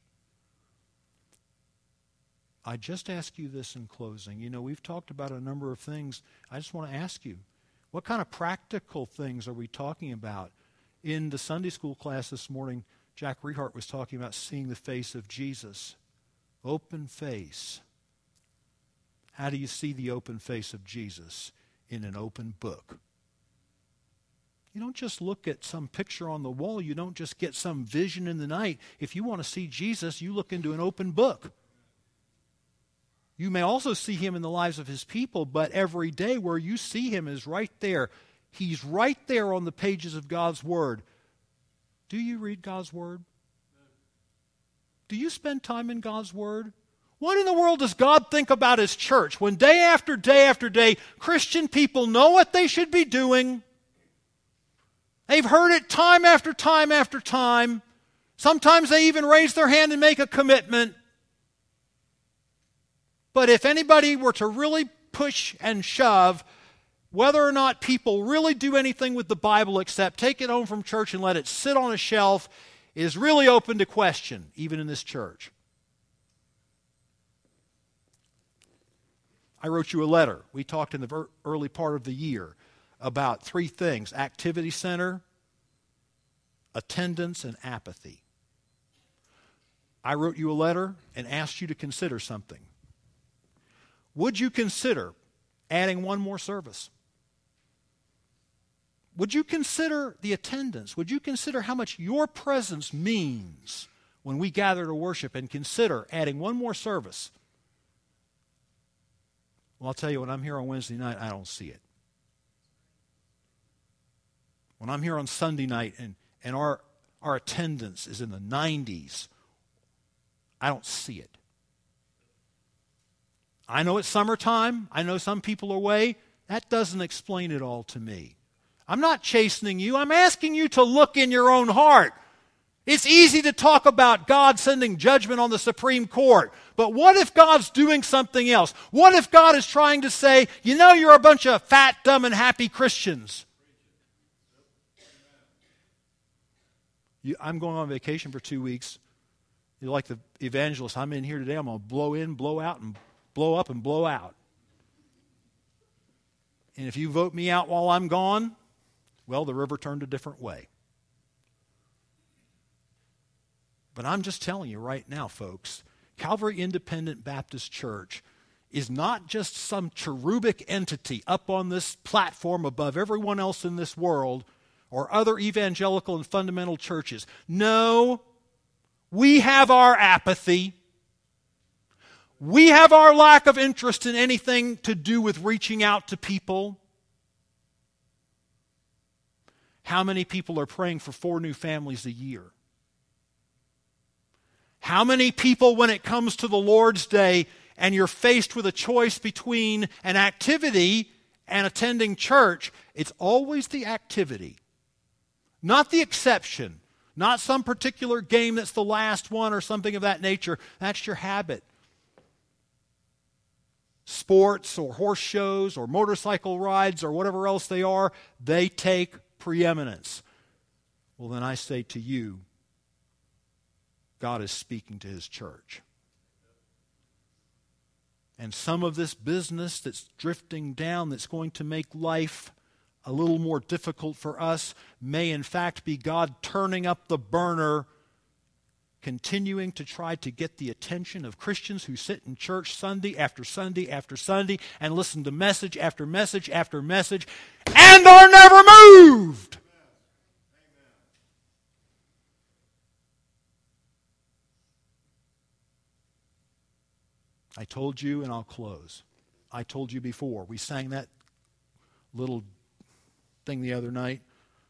I just ask you this in closing. You know, we've talked about a number of things. I just want to ask you, what kind of practical things are we talking about? In the Sunday school class this morning, Jack Rehart was talking about seeing the face of Jesus. Open face. How do you see the open face of Jesus? In an open book. You don't just look at some picture on the wall. You don't just get some vision in the night. If you want to see Jesus, you look into an open book. You may also see him in the lives of his people, but every day where you see him is right there. He's right there on the pages of God's Word. Do you read God's Word? Do you spend time in God's Word? What in the world does God think about his church when day after day after day, Christian people know what they should be doing? They've heard it time after time after time. Sometimes they even raise their hand and make a commitment. But if anybody were to really push and shove, whether or not people really do anything with the Bible except take it home from church and let it sit on a shelf, is really open to question, even in this church. I wrote you a letter. We talked in the early part of the year about three things: activity center, attendance, and apathy. I wrote you a letter and asked you to consider something. Would you consider adding one more service? Would you consider the attendance? Would you consider how much your presence means when we gather to worship, and consider adding one more service? Well, I'll tell you, when I'm here on Wednesday night, I don't see it. When I'm here on Sunday night and, and our, our attendance is in the nineties, I don't see it. I know it's summertime. I know some people are away. That doesn't explain it all to me. I'm not chastening you. I'm asking you to look in your own heart. It's easy to talk about God sending judgment on the Supreme Court. But what if God's doing something else? What if God is trying to say, you know, you're a bunch of fat, dumb, and happy Christians? You, I'm going on vacation for two weeks. You're like the evangelist. I'm in here today. I'm going to blow in, blow out, and blow up and blow out. And if you vote me out while I'm gone, well, the river turned a different way. But I'm just telling you right now, folks, Calvary Independent Baptist Church is not just some cherubic entity up on this platform above everyone else in this world or other evangelical and fundamental churches. No, we have our apathy. We have our lack of interest in anything to do with reaching out to people. How many people are praying for four new families a year? How many people, when it comes to the Lord's Day and you're faced with a choice between an activity and attending church, it's always the activity, not the exception, not some particular game that's the last one or something of that nature. That's your habit. Sports or horse shows or motorcycle rides or whatever else they are, they take preeminence. Well, then I say to you, God is speaking to His church. And some of this business that's drifting down, that's going to make life a little more difficult for us, may in fact be God turning up the burner, continuing to try to get the attention of Christians who sit in church Sunday after Sunday after Sunday and listen to message after message after message and are never moved. I told you, and I'll close. I told you before. We sang that little thing the other night.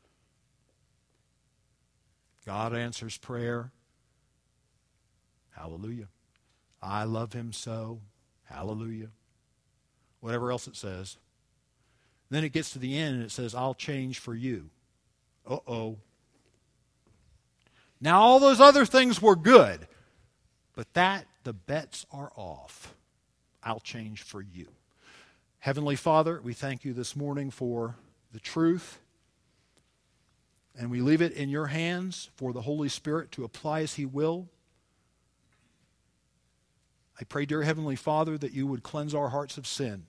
God answers prayer. Hallelujah. I love Him so. Hallelujah. Whatever else it says. Then it gets to the end and it says, I'll change for you. Uh-oh. Now all those other things were good. But that, the bets are off. I'll change for you. Heavenly Father, we thank you this morning for the truth. And we leave it in your hands for the Holy Spirit to apply as He will. I pray, dear Heavenly Father, that you would cleanse our hearts of sin.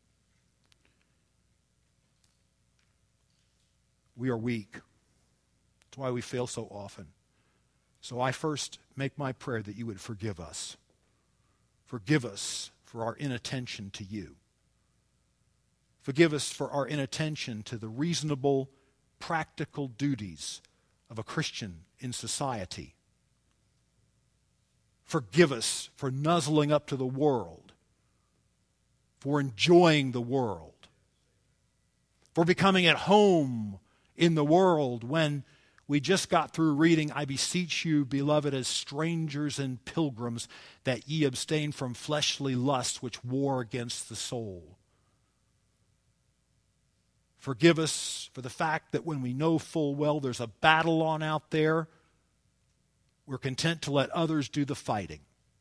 We are weak. That's why we fail so often. So I first make my prayer that you would forgive us. Forgive us for our inattention to you. Forgive us for our inattention to the reasonable, practical duties of a Christian in society. Forgive us for nuzzling up to the world, for enjoying the world, for becoming at home in the world when we just got through reading, I beseech you, beloved, as strangers and pilgrims, that ye abstain from fleshly lusts which war against the soul. Forgive us for the fact that when we know full well there's a battle on out there, we're content to let others do the fighting.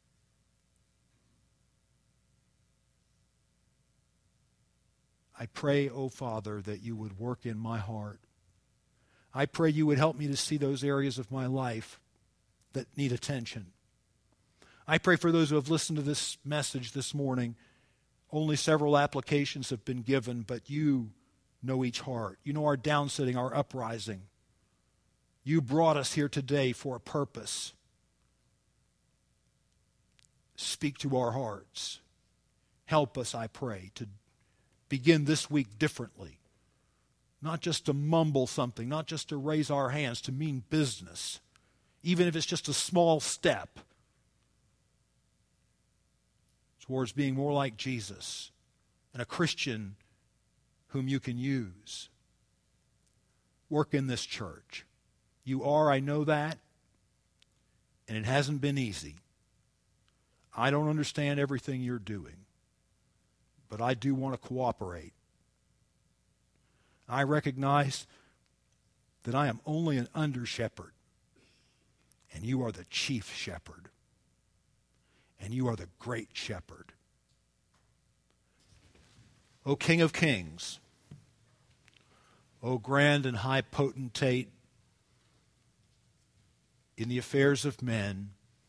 I pray, O Father, that you would work in my heart. I pray you would help me to see those areas of my life that need attention. I pray for those who have listened to this message this morning. Only several applications have been given, but you know each heart. You know our downsitting, our uprising. You brought us here today for a purpose. Speak to our hearts. Help us, I pray, to begin this week differently. Not just to mumble something, not just to raise our hands, to mean business. Even if it's just a small step towards being more like Jesus and a Christian whom you can use. Work in this church. You are, I know that, and it hasn't been easy. I don't understand everything you're doing, but I do want to cooperate. I recognize that I am only an under-shepherd, and you are the chief shepherd, and you are the great shepherd. O King of Kings, O grand and high potentate in the affairs of men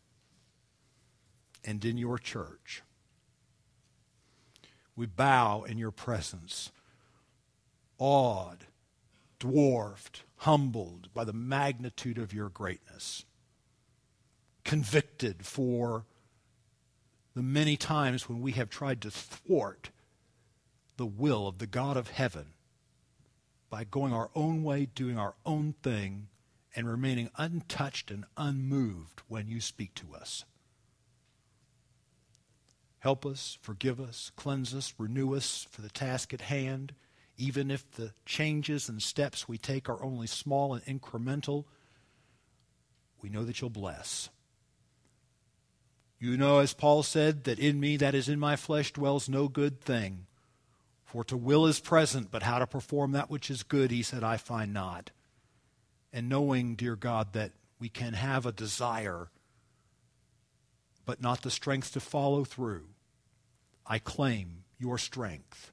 and in your church, we bow in your presence, awed, dwarfed, humbled by the magnitude of your greatness, convicted for the many times when we have tried to thwart the will of the God of heaven by going our own way, doing our own thing, and remaining untouched and unmoved when you speak to us. Help us, forgive us, cleanse us, renew us for the task at hand. Even if the changes and steps we take are only small and incremental, we know that you'll bless. You know, as Paul said, that in me, that is in my flesh, dwells no good thing. For to will is present, but how to perform that which is good, he said, I find not. And knowing, dear God, that we can have a desire, but not the strength to follow through, I claim your strength.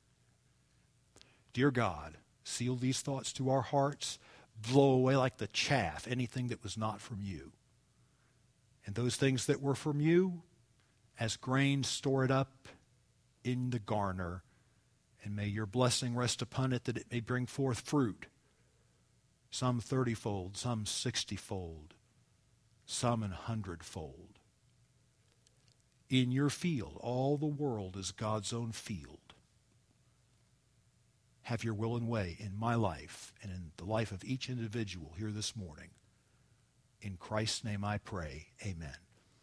Dear God, seal these thoughts to our hearts, blow away like the chaff anything that was not from you. And those things that were from you, as grain, store it up in the garner, and may your blessing rest upon it that it may bring forth fruit, some thirty-fold, some sixty-fold, some an hundredfold. In your field, all the world is God's own field. Have your will and way in my life and in the life of each individual here this morning. In Christ's name I pray, amen.